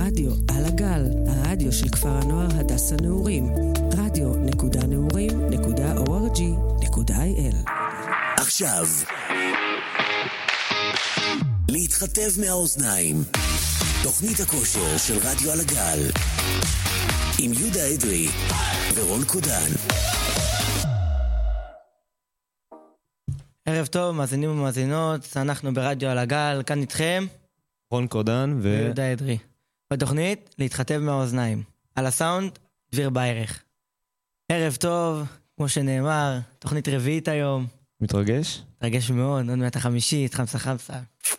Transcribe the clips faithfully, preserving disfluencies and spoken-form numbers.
רדיו על הגל, הרדיו של כפר הנוער הדס הנעורים. רדיו נקודה נעורים נקודה או אר ג'י נקודה איי אל. עכשיו להתחטב מהאוזניים, תוכנית הכושר של רדיו על הגל עם יהודה אדרי ורון קודן. ערב טוב, מאזינים ומאזינות, אנחנו ברדיו על הגל, כאן איתכם רון קודן ו... ויהודה אדרי. בתוכנית להתחטב מהאוזניים. על הסאונד, דביר בערך. ערב טוב, כמו שנאמר, תוכנית רביעית היום. מתרגש? מתרגש מאוד, עוד מעט החמישית, חמסה חמסה.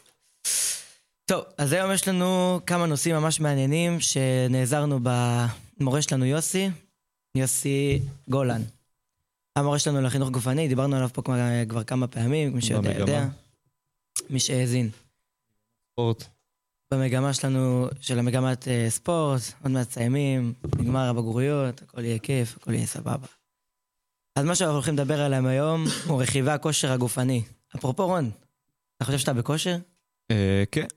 טוב, אז היום יש לנו כמה נושאים ממש מעניינים שנעזרנו במורה שלנו יוסי, יוסי גולן. המורה שלנו לחינוך גופני, דיברנו עליו פה כבר כמה פעמים, מי שיודע יודע. מי שהאזין. ספורט. במגמה שלנו, של המגמת uh, ספורט, עוד מעט סיימים, נגמר הבגרויות, הכל יהיה כיף, הכל יהיה סבבה. אז מה שאנחנו הולכים לדבר עליהם היום, הוא רכיבי הכושר הגופני. אפרופו רון, אתה חושב שאתה בכושר? אה, כן.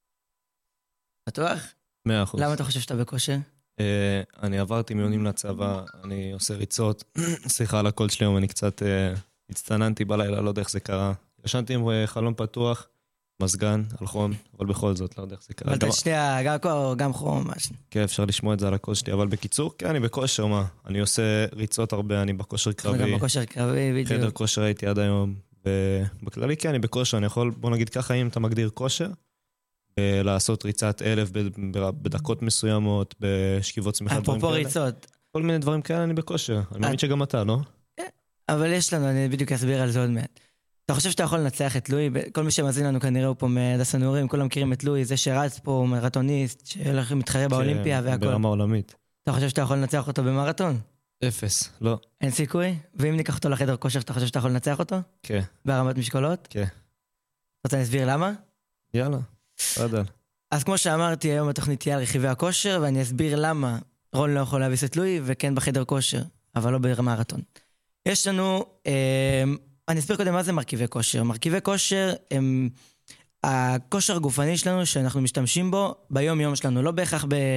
בטוח? מאה אחוז. למה אתה חושב שאתה בכושר? אה, אני עברתי מיונים לצבא, אני עושה ריצות, סליחה על הקול שלי, אני קצת אה, הצטננתי בלילה, לא יודע איך זה קרה. ישנתי עם חלום פתוח, מסגן, על חום, אבל בכל זאת, לא יודע איך זה קרה. אבל אתה שנייה, גם קור, גם חום, משהו. כן, אפשר לשמוע את זה על הקול שלי, אבל בקיצור, כן, אני בכושר, מה? אני עושה ריצות הרבה, אני בכושר קרבי. גם בכושר קרבי, בדיוק. חדר כושר הייתי עד היום, ובכללי כן, אני בכושר, אני יכול, בוא נגיד ככה, אם אתה מגדיר כושר, לעשות ריצת אלף בדקות מסוימות, בשכיבות צמיחה, דברים כאלה. אפרופו ריצות. כל מיני דברים כאלה, אני בכושר. אני מאמין שגם אתה, לא? אבל יש לנו, אני בדיוק אסביר על זה עוד מעט. אתה חושב שאתה יכול לנצח את לואי? כל מי שמאזין לנו כנראה הוא פה מהדס הנעורים, כולם מכירים את לואי, זה שרץ פה, הוא מרתוניסט, שהולך מתחרה באולימפיה והכל. ברמה עולמית. אתה חושב שאתה יכול לנצח אותו במרתון? אפס, לא. אין סיכוי? ואם ניקח אותו לחדר כושר, אתה חושב שאתה יכול לנצח אותו? כן. בהרמת משקולות? כן. רוצה להסביר למה? יאללה, תודה. אז כמו שאמרתי, היום התוכנית תהיה על רכיבי הכושר, ואני אסביר למה רון לא יכול להביס את לואי, וכן בחדר כושר, אבל לא במרתון. יש לנו, אה, אני אסביר קודם מה זה מרכיבי כושר. מרכיבי כושר הם הכושר הגופני שלנו שאנחנו משתמשים בו ביום יום שלנו, לא בהכרח ב,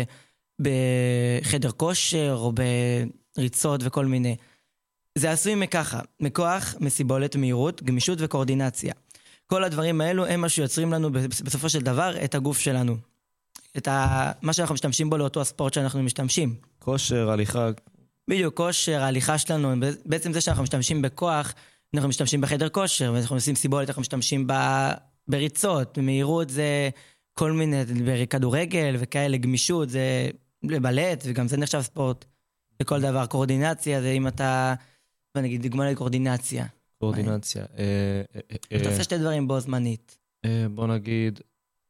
בחדר כושר או בריצות וכל מיני. זה עשוי מככה, מכוח, מסיבולת, מהירות, גמישות וקואורדינציה. כל הדברים האלו הם מה שיוצרים לנו בסופו של דבר את הגוף שלנו. את ה... מה שאנחנו משתמשים בו לאותו הספורט שאנחנו משתמשים. כושר, הליכה. בדיוק, כושר, ההליכה שלנו, בעצם זה שאנחנו משתמשים בכוח, אנחנו משתמשים בחדר כושר, ואנחנו עושים סיבולת, אנחנו משתמשים ב... בריצות, מהירות זה כל מיני, בכדורגל וכאלה, גמישות זה לבלט, וגם זה נחשב ספורט לכל דבר. קואורדינציה זה אם אתה, נגיד, דוגמה לקואורדינציה. קואורדינציה. אתה עושה שתי דברים בו זמנית. בוא נגיד,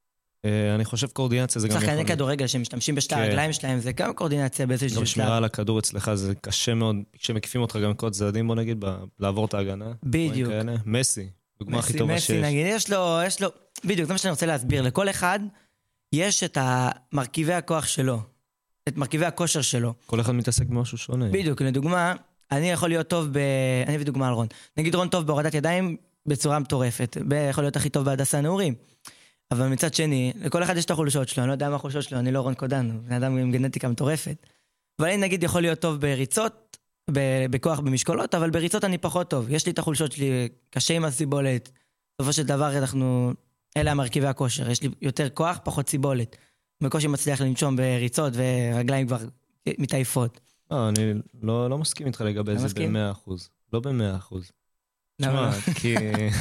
אני חושב קואורדינציה זה גם... שחקני כדורגל שמשתמשים בשתי הרגליים שלהם, זה גם קואורדינציה באיזשהו שלב. גם שמירה על הכדור אצלך זה קשה מאוד, כשמקיפים אותך גם כל צדדים, בוא נגיד, לעבור את ההגנה. בדיוק. מסי, דוגמה הכי טובה שיש. מסי, נגיד, יש לו, יש לו, בדיוק, זה מה שאני רוצה להסביר. לכל אחד יש את מרכיבי הכוח שלו, את מרכיבי הכושר שלו. כל אחד מתעסק במשהו שונה. בדיוק, לדוגמה, אני יכול להיות טוב ב... אני אביא דוגמה על רון. נגיד רון טוב בהורדת ידיים בצורה מטורפת, יכול להיות הכי טוב בהדס הנעורים. אבל מצד שני, לכל אחד יש את החולשות שלו, אני לא יודע מה החולשות שלו, אני לא רון קודן, בן אדם עם גנטיקה מטורפת. אבל אני נגיד יכול להיות טוב בריצות, בכוח במשקולות, אבל בריצות אני פחות טוב. יש לי את החולשות שלי, קשה עם הסיבולת. בסופו של דבר אנחנו, אלה המרכיבי הכושר, יש לי יותר כוח, פחות סיבולת. בקושי מצליח לנשום בריצות ורגליים כבר מתעייפות. לא, אני לא, לא מסכים איתך לגבי זה במאה אחוז. לא במאה אחוז. תשמע, כי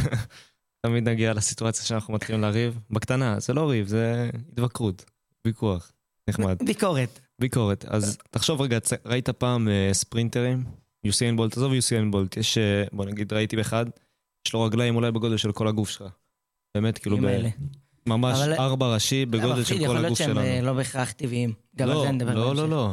תמיד נגיע לסיטואציה שאנחנו מתחילים לריב. בקטנה, זה לא ריב, זה התווכרות, ויכוח, נחמד. ביקורת. ביקורת. אז תחשוב רגע, ראית פעם ספרינטרים? יוסיין בולט, עזוב יוסיין בולט, יש, בוא נגיד, ראיתי באחד, יש לו רגליים אולי בגודל של כל הגוף שלך. באמת, כאילו, ממש ארבע ראשי בגודל של כל הגוף שלנו. יכול להיות שהם לא בהכרח טבעיים. לא, לא, לא, לא.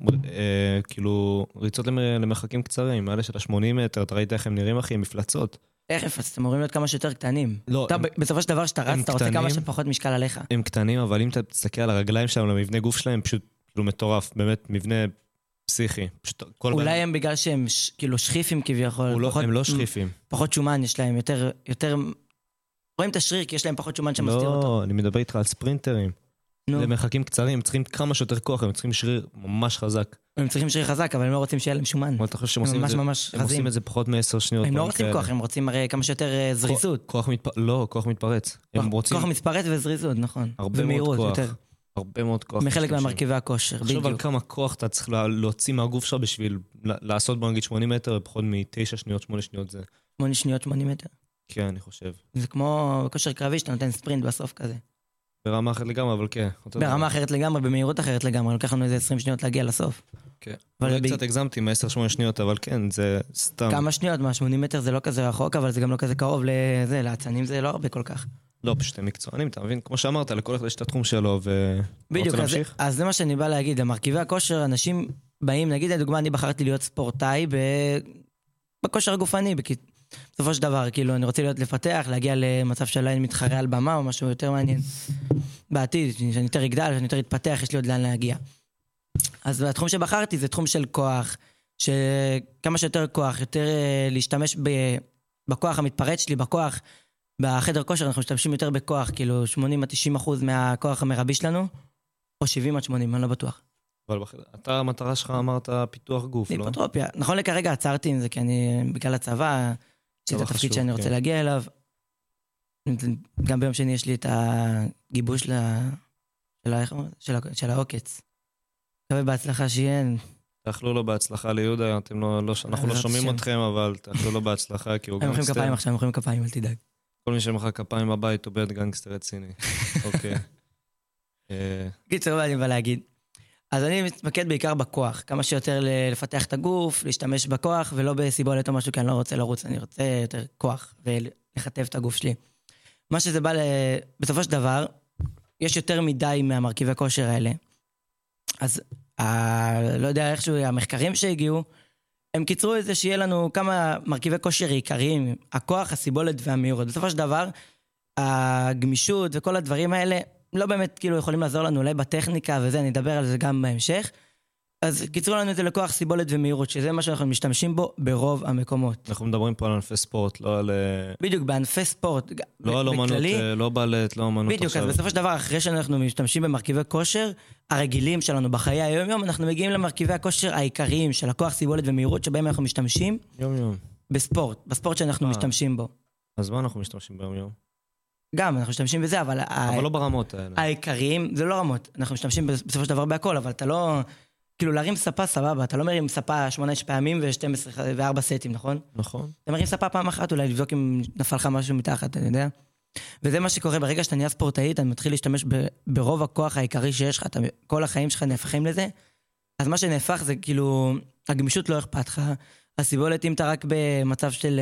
כאילו, ריצות למרחקים קצרים, האלה של ה-שמונים מטר, אתה ראית איך הם נראים, אחי, מפלצות. איך מפלצות? אתם אמורים להיות כמה שיותר קטנים. לא. בסופו של דבר שאתה רץ, אתה רוצה כמה שפחות משקל עליך. הם קטנים, אבל אם אתה תסתכל על הרגליים שלהם, למבנה גוף שלהם, פשוט כאילו מטורף, באמת מבנה פסיכי. אולי הם בגלל שהם כאילו שחיפים כביכול. הם לא שחיפים. פחות שומן יש להם, יותר... רואים את השריר כי יש להם פחות שומן שמסתיר אותו. לא, אני מדבר איתך על ספרינטרים. למרחקים קצרים, הם צריכים כמה שיותר כוח, הם צריכים שריר ממש חזק. הם צריכים שריר חזק, אבל הם לא רוצים שיהיה להם שומן. אתה חושב שהם עושים את זה, הם עושים את זה פחות מ-עשר שניות. הם לא רוצים כוח, הם רוצים הרי כמה שיותר זריזות. לא, כוח מתפרץ. כוח מתפרץ וזריזות, נכון. הרבה מאוד כוח. הרבה מאוד כוח. מחלק מהמרכיבי הכושר, בדיוק. חשוב על כמה כוח אתה צריך להוציא מהגוף שלך בשביל לעשות בוא נגיד שמונים מטר, פחות מ-תשע שניות, שמונה שניות זה. שמונה שניות, שמונים מטר. כן, אני חושב. זה כמו כושר קרבי שאתה נותן ספרינט בסוף כזה. ברמה אחרת לגמרי, אבל כן. ברמה אחרת לגמרי, במהירות אחרת לגמרי, לוקח לנו איזה עשרים שניות להגיע לסוף. כן. אבל קצת הגזמתי מ-עשר שמונה שניות, אבל כן, זה סתם. כמה שניות, מה, שמונים מטר זה לא כזה רחוק, אבל זה גם לא כזה קרוב לזה, לעצנים זה לא הרבה כל כך. לא, פשוט הם מקצוענים, אתה מבין? כמו שאמרת, לכל אחד יש את התחום שלו, ו... בדיוק, אז זה מה שאני בא להגיד, למרכיבי הכושר, אנשים באים, נגיד, לדוגמה, אני בחרתי להיות ספורטאי בכושר הגופני, בסופו של דבר, כאילו, אני רוצה להיות לפתח, להגיע למצב שאולי מתחרה על במה, או משהו יותר מעניין בעתיד, שאני יותר יגדל, שאני יותר יתפתח, יש לי עוד לאן להגיע. אז התחום שבחרתי זה תחום של כוח, שכמה שיותר כוח, יותר להשתמש בכוח המתפרץ שלי, בכוח, בחדר כושר אנחנו משתמשים יותר בכוח, כאילו שמונים עד תשעים אחוז מהכוח המרבי שלנו, או שבעים עד שמונים, אני לא בטוח. אבל אתה, המטרה שלך אמרת פיתוח גוף, לא? היפוטרופיה. נכון לכרגע עצרתי עם זה, כי אני בגלל הצבא, יש את התפקיד שאני רוצה להגיע אליו. גם ביום שני יש לי את הגיבוש של העוקץ. מקווה בהצלחה שיהיה. תאכלו לו בהצלחה ליהודה, אנחנו לא שומעים אתכם, אבל תאכלו לו בהצלחה, כי הוא גנגסטר. הם מוחאים כפיים עכשיו, הם מוחאים כפיים, אל תדאג. כל מי שמחא כפיים בבית הוא בית גנגסטר רציני. אוקיי. קיצור, אני בא להגיד. אז אני מתמקד בעיקר בכוח, כמה שיותר לפתח את הגוף, להשתמש בכוח, ולא בסיבולת או משהו, כי אני לא רוצה לרוץ, אני רוצה יותר כוח, ולחטב את הגוף שלי. מה שזה בא, בסופו של דבר, יש יותר מדי מהמרכיבי כושר האלה. אז, לא יודע איכשהו, המחקרים שהגיעו, הם קיצרו את זה שיהיה לנו כמה מרכיבי כושר עיקריים, הכוח, הסיבולת והמהירות. בסופו של דבר, הגמישות וכל הדברים האלה, לא באמת כאילו יכולים לעזור לנו אולי בטכניקה וזה, אני אדבר על זה גם בהמשך. אז קיצרו לנו את זה לכוח סיבולת ומהירות, שזה מה שאנחנו משתמשים בו ברוב המקומות. אנחנו מדברים פה על ענפי ספורט, לא על... בדיוק, בענפי ספורט. לא על אומנות, לא בלט, לא אומנות עכשיו. בדיוק, אז בסופו של דבר, אחרי שאנחנו משתמשים במרכיבי כושר, הרגילים שלנו בחיי היום-יום, אנחנו מגיעים למרכיבי הכושר העיקריים של הכוח סיבולת ומהירות, שבהם אנחנו משתמשים יום-יום. בספורט, בספורט שאנחנו משתמשים בו. אז מה אנחנו משתמשים ביום-יום? גם, אנחנו משתמשים בזה, אבל... אבל לא ברמות האלה. העיקריים, זה לא רמות. אנחנו משתמשים בסופו של דבר בהכל, אבל אתה לא... כאילו, להרים ספה סבבה, אתה לא מרים ספה שמונה עשרה פעמים ו-שתים עשרה ו-ארבע סטים, נכון? נכון. אתה מרים ספה פעם אחת, אולי לבדוק אם נפל לך משהו מתחת, אני יודע? וזה מה שקורה ברגע שאתה נהיה ספורטאי, אתה מתחיל להשתמש ברוב הכוח העיקרי שיש לך, כל החיים שלך נהפכים לזה, אז מה שנהפך זה כאילו, הגמישות לא אכפת לך, הסיבולת אם אתה רק במצב של...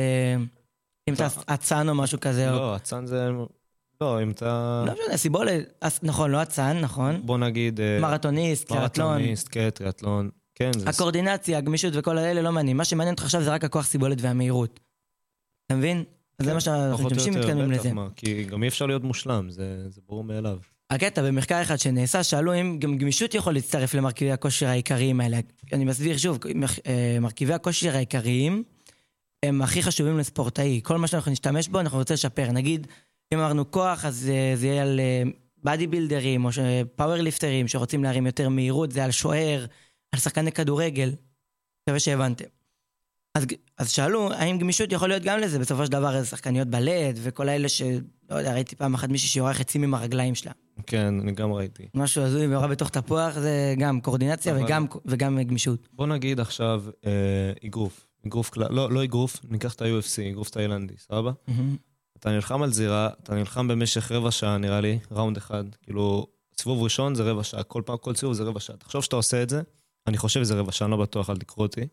אם אתה עצן או משהו כזה. לא, עצן זה... לא, אם אתה... לא משנה, סיבולת, נכון, לא עצן, נכון? בוא נגיד... מרתוניסט, טריאטלון. מרתוניסט, כן, טריאטלון. כן, זה... הקורדינציה, הגמישות וכל האלה לא מעניין. מה שמעניין אותך עכשיו זה רק הכוח סיבולת והמהירות. אתה מבין? אז זה מה שאנחנו משתמשים מתקדמים לזה. כי גם אי אפשר להיות מושלם, זה ברור מאליו. הקטע, במחקר אחד שנעשה, שאלו אם גם גמישות יכול להצטרף למרכיבי הכושר העיקריים האלה. אני מסביר שוב, מרכיבי הכושר העיקריים הם הכי חשובים לספורטאי. כל מה שאנחנו נשתמש בו, אנחנו רוצה לשפר. נגיד, אם אמרנו כוח, אז זה יהיה על בדי בילדרים, או פאוור ליפטרים, שרוצים להרים יותר מהירות, זה על שוער, על שחקני כדורגל. מקווה שהבנתם. אז, אז שאלו, האם גמישות יכול להיות גם לזה? בסופו של דבר, זה שחקניות בלט, וכל האלה ש... לא יודע, ראיתי פעם אחת מישהי שיורה חצים עם הרגליים שלה. כן, אני גם ראיתי. משהו הזוי ויורה בתוך תפוח, זה גם קורדינציה אבל... וגם, וגם גמישות. בוא נגיד עכשיו, אה, אגרוף. אגרוף כלל, לא, לא אגרוף, ניקח את ה-יו אף סי, אגרוף תאילנדי, סבבה? Mm-hmm. אתה נלחם על זירה, אתה נלחם במשך רבע שעה, נראה לי, ראונד אחד. כאילו, סיבוב ראשון זה רבע שעה, כל פעם, כל סיבוב זה רבע שעה. תחשוב שאתה עושה את זה, אני חושב שזה רבע שעה, אני לא בטוח, אל תקרוא אותי.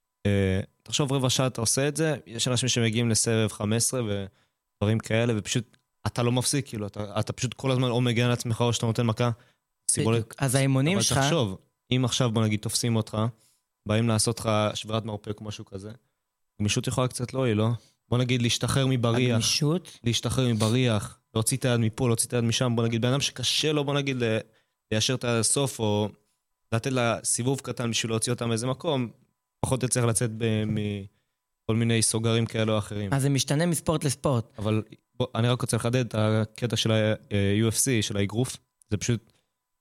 תחשוב רבע שעה אתה עושה את זה, יש אנשים שמגיעים לסבב חמש עשרה ודברים כאלה, ופשוט אתה לא מפסיק, כאילו, אתה, אתה פשוט כל הזמן או מגיע לעצמך או שאתה נותן מכה, סיבולת. אז האימונים שלך... אבל תחשוב, אם עכשיו בוא נגיד תופסים אותך, באים לעשות לך שבירת מרפק או משהו כזה, גמישות יכולה קצת לא, היא לא? בוא נגיד להשתחרר מבריח. הגמישות? להשתחרר מבריח, להוציא את היד מפה, להוציא את היד משם, בוא נגיד, בן אדם שקשה לו, בוא נגיד, ליישר את הסוף, או לתת לה סיבוב קטן בשביל להוציא אותם מאיזה מקום, פחות צריך לצאת מכל מיני סוגרים כאלה או אחרים. אז זה משתנה מספורט לספורט. אבל בוא, אני רק רוצה לחדד את הקטע של ה-יו אף סי, של האגרוף. זה פשוט,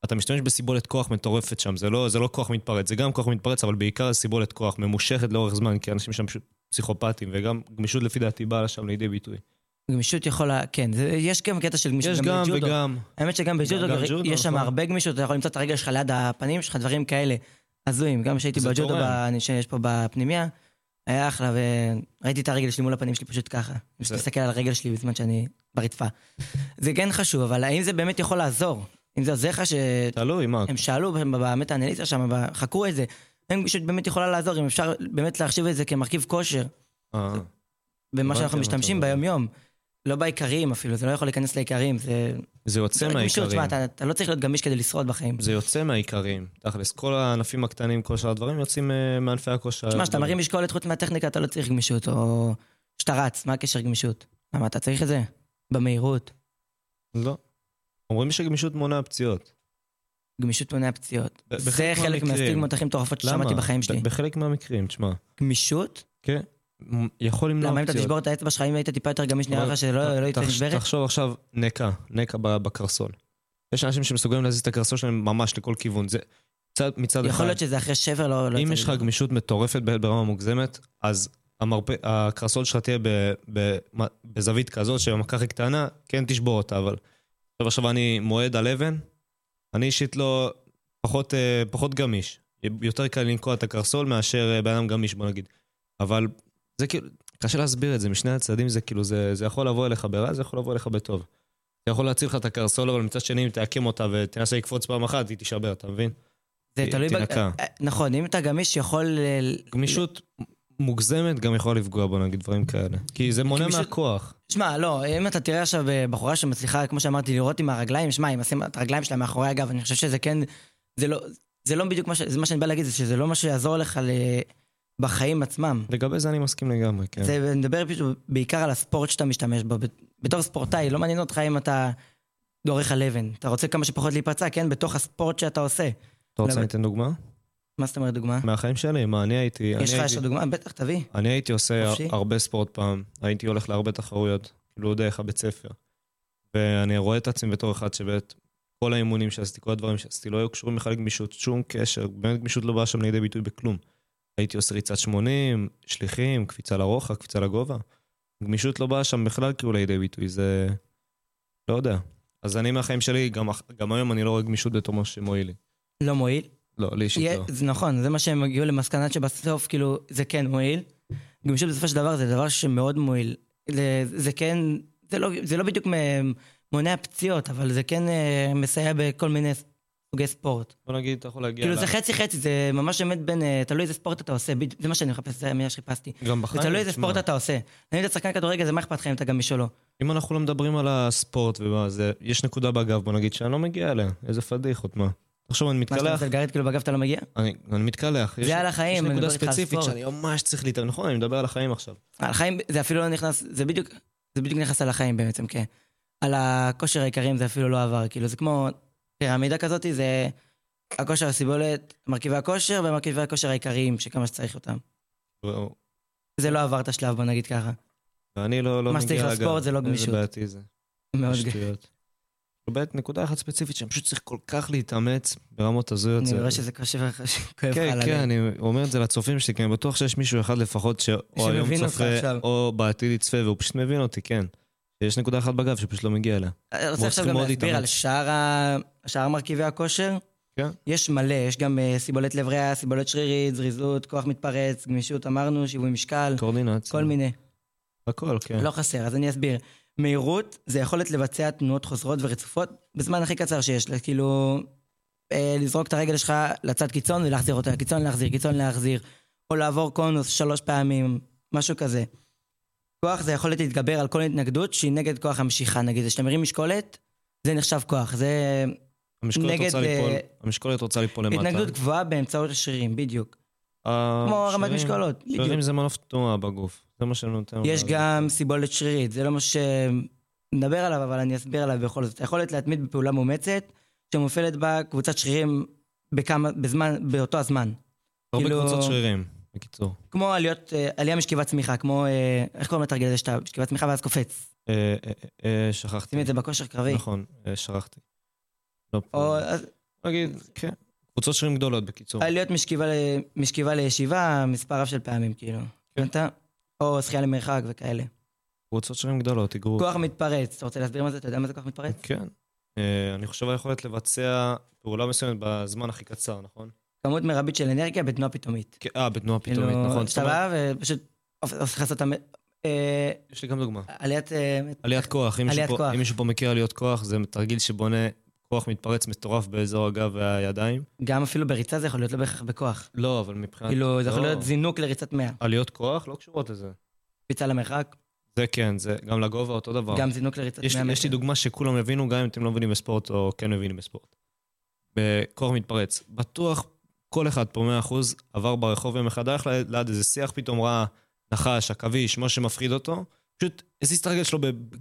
אתה משתמש בסיבולת כוח מטורפת שם, זה לא, זה לא כוח מתפרץ, זה גם כוח מתפרץ, אבל בעיקר סיבולת כוח ממושכת לאורך זמן, כי אנשים שם פסיכופטים, וגם גמישות לפי דעתי באה שם לידי ביטוי. גמישות יכולה, כן, זה, יש גם קטע של גמישות, יש גם, גם וגם. האמת שגם בג'ודו, יש שם הרבה גמישות, אתה יכול למצוא את הרגל שלך ליד הפנים שלך, דברים כאלה, הזויים, גם שהייתי בג'ודו, שיש פה בפנימיה, היה אחלה, וראיתי את הרגל שלי מול הפנים שלי פשוט ככה, פשוט להסתכל על הרגל שלי בזמן שאני ברצפה. זה כן חשוב, אבל האם זה באמת יכול לעזור? אם זה עוזר לך ש... תלוי, מה? הם שאלו באמת האנליזה שם, חקרו את זה, הם פשוט באמת יכולה לעזור, אם אפשר באמת להחשיב את זה כמרכיב כושר. במה שאנחנו משתמשים ביום יום. לא בעיקרים אפילו, זה לא יכול להיכנס לעיקרים, זה... זה יוצא מהעיקרים. אתה, אתה לא צריך להיות גמיש כדי לשרוד בחיים. זה יוצא מהעיקרים. תכלס, כל הענפים הקטנים, כל שאר הדברים יוצאים מענפי הכושר. תשמע, שאתה מרים משקולת חוץ מהטכניקה, אתה לא צריך גמישות, או שאתה רץ, מה הקשר גמישות? למה אתה צריך את זה? במהירות? לא. אומרים שגמישות מונע פציעות. גמישות מונע פציעות. זה חלק מהסטיגמות הכי מטורפות ששמעתי בחיים שלי. בחלק מהמקרים, תשמע. גמישות? כן. יכול למנוע פציעות. למה אם אתה תשבור את האצבע שלך, אם היית טיפה יותר גמיש נראה לך שלא יצא נשברת? תחשוב עכשיו נקה, נקה בקרסול. יש אנשים שמסוגלים להזיז את הקרסול שלהם ממש לכל כיוון. זה מצד אחד. יכול להיות שזה אחרי שבר לא... אם יש לך גמישות מטורפת ברמה מוגזמת, אז הקרסול שלך תהיה בזווית כזאת, שבמכה הכי קטנה, כן תשבור אותה, אבל עכשיו אני מועד על אבן, אני אישית לא פחות גמיש. יותר קל לנקוע את הקרסול מאשר באדם גמיש, בוא נגיד. אבל זה כאילו, קשה להסביר את זה, משני הצעדים זה כאילו, זה, זה יכול לבוא אליך ברע, זה יכול לבוא אליך בטוב. זה יכול להציל לך את הקרסול, אבל מצד שני, אם תעקם אותה ותנסה לקפוץ פעם אחת, היא תשבר, אתה מבין? זה תלוי בג... נכון, אם אתה גמיש יכול... גמישות מוגזמת גם יכול לפגוע, בוא נגיד דברים כאלה. כי זה מונע מהכוח. שמע, לא, אם אתה תראה עכשיו בחורה שמצליחה, כמו שאמרתי, לראות עם הרגליים, שמע, אם עושים את הרגליים שלה מאחורי הגב, אני חושב שזה כן, זה לא, זה לא בדיוק מה ש... זה מה שאני בא להגיד, זה שזה לא מה שיעזור לך ל... בחיים עצמם. לגבי זה אני מסכים לגמרי, כן. זה מדבר פשוט בעיקר על הספורט שאתה משתמש בו. בתור ספורטאי, לא מעניין אותך אם אתה דורך על אבן. אתה רוצה כמה שפחות להיפצע, כן? בתוך הספורט שאתה עושה. אתה רוצה לתת דוגמה? מה זאת אומרת דוגמה? מהחיים שלי, מה אני הייתי... יש לך יש דוגמה? בטח, תביא. אני הייתי עושה הרבה ספורט פעם. הייתי הולך להרבה תחרויות, כאילו דרך הבית ספר. ואני רואה את עצמי בתור אחד שבאת כל האימונים שעשיתי, כל הדברים שעשיתי, לא היו קשורים בכלל גמישות, שום קשר. באמת גמישות לא באה שם לידי ביטוי בכלום. הייתי עושה ריצת שמונים, שליחים, קפיצה לרוחב, קפיצה לגובה. גמישות לא באה שם בכלל כאילו לידי ביטוי, זה... לא יודע. אז אני מהחיים שלי, גם, גם היום אני לא רואה גמישות בתור מה שמועיל לי. לא מועיל? לא, לי אישית לא. זה נכון, זה מה שהם הגיעו למסקנת שבסוף, כאילו, זה כן מועיל. גמישות בסופו של דבר זה דבר שמאוד מועיל. זה, זה כן, זה לא, זה לא בדיוק מונע פציעות, אבל זה כן מסייע בכל מיני סוגי ספורט. בוא נגיד, אתה יכול להגיע... כאילו זה חצי חצי, זה ממש באמת בין, תלוי איזה ספורט אתה עושה, זה מה שאני מחפש, זה המילה שחיפשתי. גם בחיים. זה תלוי איזה ספורט אתה עושה. נגיד את שחקן כדורגל, זה מה אכפת לך אם אתה גמיש או לא. אם אנחנו לא מדברים על הספורט ומה זה, יש נקודה בגב, בוא נגיד שאני לא מגיע אליה. איזה פדיחות, מה? עכשיו אני מתקלח. מה שאתה גרית, כאילו בגב אתה לא מגיע? אני, אני מתקלח. זה על החיים. יש נקודה ספציפית שאני ממש צריך להתאר. נכון, אני מדבר על החיים עכשיו. על החיים, זה אפילו לא נכנס, זה בדיוק, זה בדיוק נכנס על החיים בעצם, כן. על הכושר העיקריים זה אפילו לא עבר, כאילו זה כמו פירמידה כזאת, זה הכושר הסיבולת, מרכיבי הכושר ומרכיבי הכושר העיקריים, שכמה שצריך אותם. זה לא עבר את השלב, בוא נגיד ככה. ואני לא, לא מה שצריך לספורט זה לא גמישות. איזה בעייתי זה. מאוד גמישות. באמת נקודה אחת ספציפית שאני פשוט צריך כל כך להתאמץ ברמות הזויות. אני רואה שזה קשה וכואב לך על הלב. כן, כן, אני אומר את זה לצופים שלי, כי אני בטוח שיש מישהו אחד לפחות שאו היום צופה, או בעתיד יצפה, והוא פשוט מבין אותי, כן. יש נקודה אחת בגב שפשוט לא מגיע אליה. אני רוצה עכשיו גם להסביר על שאר מרכיבי הכושר. כן. יש מלא, יש גם סיבולת לב ריאה, סיבולת שרירית, זריזות, כוח מתפרץ, גמישות, אמרנו, שיווי משקל. קורדינציה. כל מיני. הכל, כן. לא חסר, אז אני אסביר. מהירות זה יכולת לבצע תנועות חוזרות ורצופות בזמן הכי קצר שיש, כאילו אה, לזרוק את הרגל שלך לצד קיצון ולהחזיר אותה, קיצון להחזיר, קיצון להחזיר, או לעבור קונוס שלוש פעמים, משהו כזה. כוח זה יכולת להתגבר על כל התנגדות שהיא נגד כוח המשיכה, נגיד, זה שאתה מרים משקולת, זה נחשב כוח, זה המשקולת נגד... רוצה ליפול, המשקולת רוצה ליפול למטה. התנגדות גבוהה באמצעות השרירים, בדיוק. כמו רמת משקולות, בדיוק. שרירים זה מנוף תנועה בגוף. זה מה שנותן. יש גם סיבולת שרירית, זה לא מה שנדבר עליו, אבל אני אסביר עליו בכל זאת. יכולת להתמיד בפעולה מאומצת, שמופעלת בה קבוצת שרירים בכמה, בזמן, באותו הזמן. הרבה קבוצות שרירים, בקיצור. כמו עליות, עלייה משכיבת צמיחה, כמו, איך קוראים לתרגל זה שאתה משכיבת צמיחה ואז קופץ? שכחתי. שים את זה בכושר קרבי. נכון, שכחתי. נגיד, כן. קבוצות שרירים גדולות, בקיצור. להיות משכיבה לישיבה, מספר רב של פעמים, כאילו. או שחייה למרחק וכאלה. קבוצות שרירים גדולות, תגרו. כוח מתפרץ. אתה רוצה להסביר מה זה? אתה יודע מה זה כוח מתפרץ? כן. אני חושב היכולת לבצע פעולה מסוימת בזמן הכי קצר, נכון? כמות מרבית של אנרגיה בתנועה פתאומית. אה, בתנועה פתאומית, נכון. שאתה בא ופשוט הופך לעשות... יש לי גם דוגמה. עליית... עליית כוח. אם מישהו פה מכיר עליית כוח, זה תרגיל שבונה כוח מתפרץ מטורף באזור הגב והידיים. גם אפילו בריצה זה יכול להיות לא בהכרח בכוח. לא, אבל מבחינת... כאילו, זה יכול להיות זינוק לריצת מאה. עליות כוח לא קשורות לזה. ריצה למרחק. זה כן, זה גם לגובה אותו דבר. גם זינוק לריצת מאה מטר. יש לי דוגמה שכולם הבינו, גם אם אתם לא מבינים בספורט או כן מבינים בספורט. בכוח מתפרץ. בטוח כל אחד פה מאה אחוז עבר ברחוב יום אחד, הלך ליד איזה שיח, פתאום ראה נחש, עכביש, מה שמפחיד אותו, פשוט הזיז את הרגל שלו ב...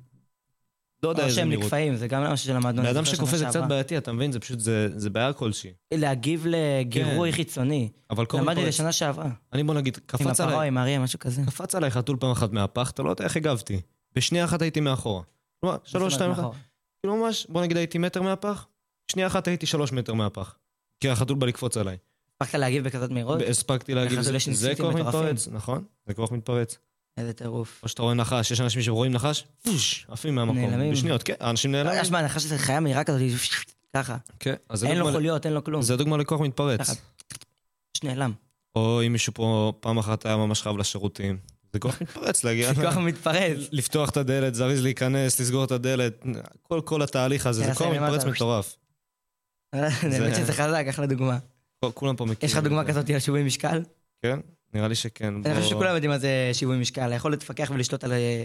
לא יודע איזה מהירות. נקפאים, זה גם משהו שלמדנו. לאדם שקופא זה קצת בעייתי, אתה מבין? זה פשוט, זה בעיה כלשהי. להגיב לגירוי חיצוני. אבל כל למדתי לשנה שעברה. אני בוא נגיד, קפץ עליי. עם הפרעה, עם אריה, משהו כזה. קפץ עליי חתול פעם אחת מהפח, אתה לא יודע איך הגבתי. בשנייה אחת הייתי מאחורה. כלומר, שלוש, שתיים, אחת. כאילו ממש, בוא נגיד הייתי מטר מהפח, שנייה אחת הייתי שלוש מטר מהפח. כי החתול בא לקפוץ עליי. הספקת להגיב בכזאת מהירות? הספקתי להגיב, זה כוח מתפרץ, נכון? זה כוח מתפרץ. איזה טירוף. או שאתה רואה נחש, יש אנשים שרואים נחש, פוש, עפים מהמקום. בשניות, כן, האנשים נעלמים. יש מה, נחש זה חיה מהירה כזאת, ככה. אין לו חוליות, אין לו כלום. זה דוגמה לכוח מתפרץ. שנעלם. או אם מישהו פה פעם אחת היה ממש חייב לשירותים. זה כוח מתפרץ להגיע. זה כוח מתפרץ. לפתוח את הדלת, זריז להיכנס, לסגור את הדלת. כל התהליך הזה, זה כוח מתפרץ מטורף. באמת שזה חזק, אחלה דוגמה. כולם פה מכירים. יש לך דוגמה כזאת על שיווי משקל? כן, נראה לי שכן. אני חושב שכולם יודעים מה זה שיווי משקל. יכול להתפקח ולשלוט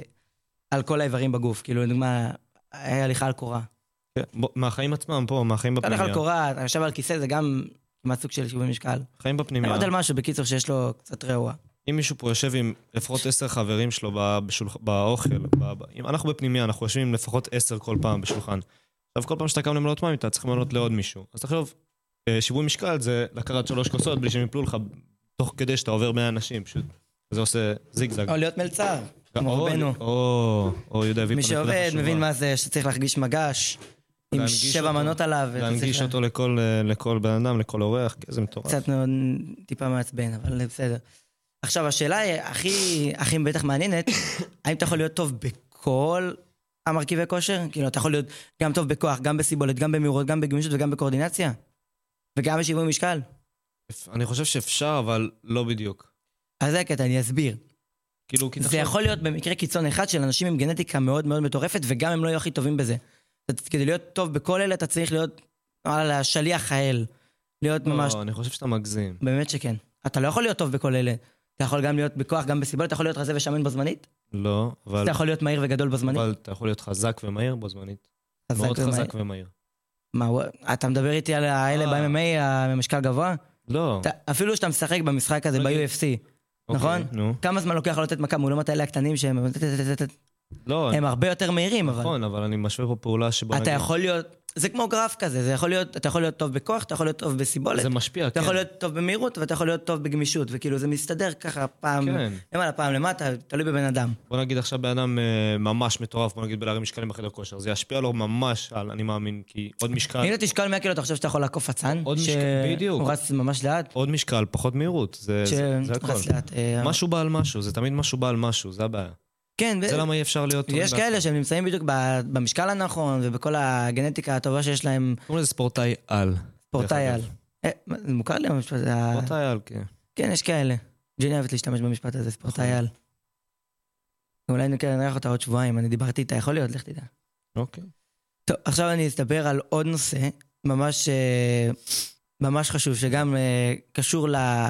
על כל האיברים בגוף. כאילו, לדוגמה, היה הליכה על קורה. כן, מהחיים עצמם פה, מהחיים בפנימיה. הליכה על קורה, אתה יושב על כיסא, זה גם מהסוג של שיווי משקל. חיים בפנימיה. אני עוד על משהו, בקיצור, שיש לו קצת רעוע. אם מישהו פה יושב עם לפחות עשר חברים שלו באוכל, אנחנו בפנימיה, אנחנו יושבים עם לפחות עשר כל פעם בשולחן. עכשיו, כל פעם שאתה קם למלות מים, אתה צריך למלות לעוד מישהו. אז תחשוב, שיווי משקל זה לקחת שלוש כוסות בלי שהם יפלו לך תוך כדי שאתה עובר מאה אנשים, פשוט. זה עושה זיגזג. או להיות מלצר, כמו רבנו. או, או יודע, מי שעובד, מבין מה זה, שצריך להרגיש מגש, עם שבע מנות עליו. להנגיש אותו לכל בן אדם, לכל אורח, זה מטורף. קצת טיפה מעצבן, אבל בסדר. עכשיו, השאלה היא, הכי בטח מעניינת, האם אתה יכול להיות טוב בכל המרכיבי כושר? כאילו, אתה יכול להיות גם טוב בכוח, גם בסיבולת, גם במהירות, גם בגמישות וגם בקואורדינציה? וגם בשיווי משקל? אני חושב שאפשר, אבל לא בדיוק. אז זה הקטע, אני אסביר. כאילו, זה יכול להיות במקרה קיצון אחד של אנשים עם גנטיקה מאוד מאוד מטורפת, וגם הם לא יהיו הכי טובים בזה. כדי להיות טוב בכל אלה, אתה צריך להיות על השליח האל. להיות ממש... לא, אני חושב שאתה מגזים. באמת שכן. אתה לא יכול להיות טוב בכל אלה. אתה יכול גם להיות בכוח, גם בסיבולת, אתה יכול להיות רזה ושמן בזמנית? לא, אבל... אתה יכול להיות מהיר וגדול בזמנית? אבל אתה יכול להיות חזק ומהיר בזמנית. מאוד חזק ומהיר. מה, אתה מדבר איתי על האלה ב-אם אם איי, המשקל גבוה? לא. אפילו שאתה משחק במשחק הזה ב-יו אף סי, נכון? כמה זמן לוקח לתת מכה מול האלה הקטנים שהם... לא. הם הרבה יותר מהירים, אבל... נכון, אבל אני משווה פה פעולה שבוא נגיד... אתה יכול להיות... זה כמו גרף כזה, זה יכול להיות... אתה יכול להיות טוב בכוח, אתה יכול להיות טוב בסיבולת. זה משפיע, כן. אתה יכול להיות טוב במהירות, ואתה יכול להיות טוב בגמישות, וכאילו זה מסתדר ככה פעם... כן. למעלה, פעם למטה, תלוי בבן אדם. בוא נגיד עכשיו בן אדם ממש מטורף, בוא נגיד בלהרים משקלים בחדר כושר. זה ישפיע לו ממש על, אני מאמין, כי עוד משקל... אם אתה תשקל מאה קילו, אתה חושב שאתה יכול לעקוף עצן? עוד משקל, בדיוק. הוא רץ ממש לאט? עוד משקל, פחות מהירות. זה, זה, זה הכל. משהו בא על משהו, זה תמיד משהו בא על משהו, זה הבעיה. כן, זה למה אי אפשר להיות... יש כאלה שהם נמצאים בדיוק במשקל הנכון, ובכל הגנטיקה הטובה שיש להם... קוראים לזה ספורטאי על. ספורטאי על. זה מוכר לי המשפט הזה. ספורטאי על, כן. כן, יש כאלה. ג'יני אוהבת להשתמש במשפט הזה, ספורטאי על. אולי נראה אותה עוד שבועיים, אני דיברתי איתה, יכול להיות, לך תדע. אוקיי. טוב, עכשיו אני אסתבר על עוד נושא, ממש, ממש חשוב, שגם קשור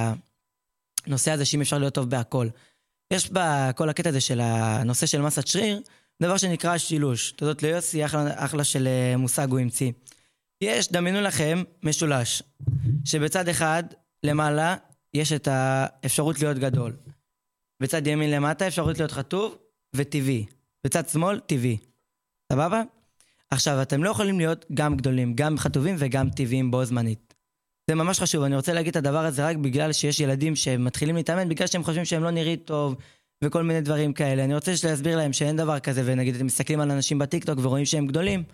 לנושא הזה, שאם אפשר להיות טוב בהכל. יש בכל הקטע הזה של הנושא של מסת שריר, דבר שנקרא שילוש. תודות ליוסי, אחלה, אחלה של מושג הוא המציא. יש, דמיינו לכם, משולש, שבצד אחד, למעלה, יש את האפשרות להיות גדול. בצד ימין למטה, אפשרות להיות חטוב וטבעי. בצד שמאל, טבעי. סבבה? עכשיו, אתם לא יכולים להיות גם גדולים, גם חטובים וגם טבעיים בו זמנית. זה ממש חשוב, אני רוצה להגיד את הדבר הזה רק בגלל שיש ילדים שמתחילים להתאמן, בגלל שהם חושבים שהם לא נראים טוב, וכל מיני דברים כאלה. אני רוצה להסביר להם שאין דבר כזה, ונגיד אתם מסתכלים על אנשים בטיקטוק ורואים שהם גדולים,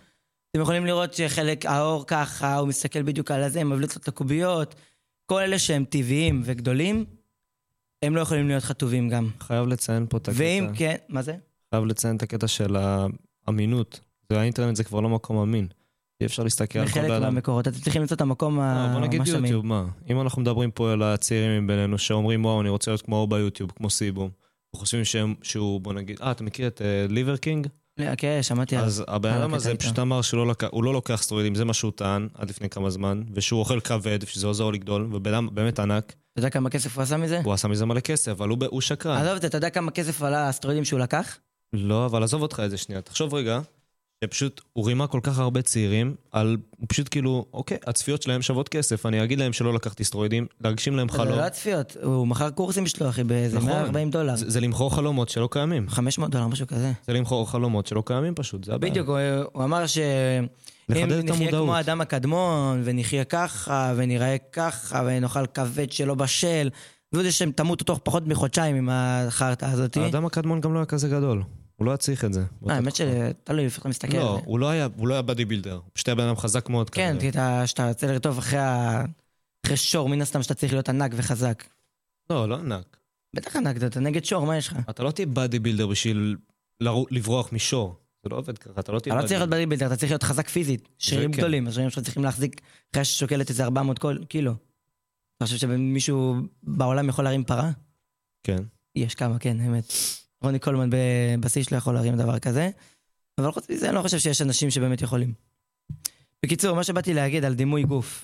אתם יכולים לראות שחלק האור ככה, הוא מסתכל בדיוק על הזה, מבליט לו את הקוביות, כל אלה שהם טבעיים וגדולים, הם לא יכולים להיות חטובים גם. חייב לציין פה את הקטע. ואם כן, מה זה? חייב לציין את הקטע של האמינות. האינטרנט זה כבר לא מקום אמין. אי אפשר להסתכל על כל בחלק מהמקורות, אתם צריכים למצוא את המקום ממש אמין. בוא נגיד יוטיוב, מה? אם אנחנו מדברים פה על הצעירים בינינו, שאומרים, וואו, אני רוצה להיות כמו ביוטיוב, כמו סיבום, וחושבים שהוא, בוא נגיד, אה, אתה מכיר את ליבר קינג? כן, שמעתי. אז הבן אדם הזה פשוט אמר שהוא לא לוקח סטרואידים, זה מה שהוא טען עד לפני כמה זמן, ושהוא אוכל כבד, שזה עוזר לגדול, ובן באמת ענק. אתה יודע כמה כסף הוא עשה מזה? הוא עשה מזה מלא כסף, אבל הוא שקרן. עזוב, אתה יודע כמה כסף עלה הסטרואידים שהוא לקח? לא, אבל עזוב אותך איזה שנייה. תחשוב רגע, שפשוט הוא רימה כל כך הרבה צעירים, על, הוא פשוט כאילו, אוקיי, הצפיות שלהם שוות כסף, אני אגיד להם שלא לקחתי סטרואידים, להגשים להם חלום. זה לא הצפיות, הוא מכר קורסים שלו, אחי, באיזה מאה וארבעים דולר. זה, זה למכור חלומות שלא קיימים. חמש מאות דולר, משהו כזה. זה למכור חלומות שלא קיימים פשוט, זה הבעיה. בדיוק, הוא, הוא אמר שאם נחיה כמו האדם הקדמון, ונחיה ככה, ונראה ככה, ונאכל כבד שלא בשל, והוא זה שהם תמותו תוך פחות מחודשיים עם החרטה הזאת. האדם הקדמון גם לא היה כזה גדול. הוא לא היה צריך את זה. האמת שתלוי לפחות מסתכל על זה. לא, הוא לא היה, הוא לא היה בדי בילדר. הוא פשוט היה בן אדם חזק מאוד. כן, כי שאתה יוצא לרטוב אחרי שור, מן הסתם שאתה צריך להיות ענק וחזק. לא, לא ענק. בטח ענק, אתה נגד שור, מה יש לך? אתה לא תהיה בדי בילדר בשביל לברוח משור. זה לא עובד ככה, אתה לא תהיה... אתה לא צריך להיות בדי בילדר, אתה צריך להיות חזק פיזית. שרירים גדולים, השרירים שלך צריכים להחזיק אחרי ששוקלת איזה ארבע מאות קילו. אתה חושב שמישהו בעולם יכול להרים פרה? כן. יש כמה, כן, האמת. רוני קולמן בבסיס שלו יכול להרים דבר כזה, אבל חוץ מזה אני לא חושב שיש אנשים שבאמת יכולים. בקיצור, מה שבאתי להגיד על דימוי גוף,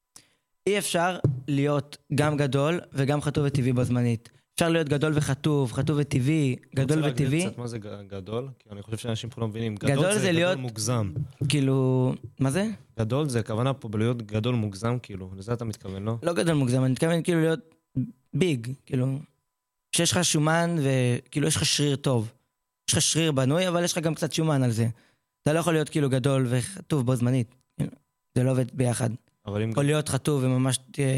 אי אפשר להיות גם גדול וגם חטוב וטבעי בזמנית. אפשר להיות גדול וחטוב, חטוב וטבעי, גדול וטבעי. רוצה להגיד קצת מה זה גדול? כי אני חושב שאנשים פה לא מבינים. גדול זה להיות... גדול מוגזם. כאילו, מה זה? גדול זה הכוונה פה בלהיות גדול מוגזם, כאילו. לזה אתה מתכוון, לא? לא גדול מוגזם, אני מתכוון כאילו להיות ביג, כאילו... שיש לך שומן וכאילו יש לך שריר טוב. יש לך שריר בנוי, אבל יש לך גם קצת שומן על זה. אתה לא יכול להיות כאילו גדול וחטוב בו זמנית. זה לא עובד ביחד. יכול להיות חטוב וממש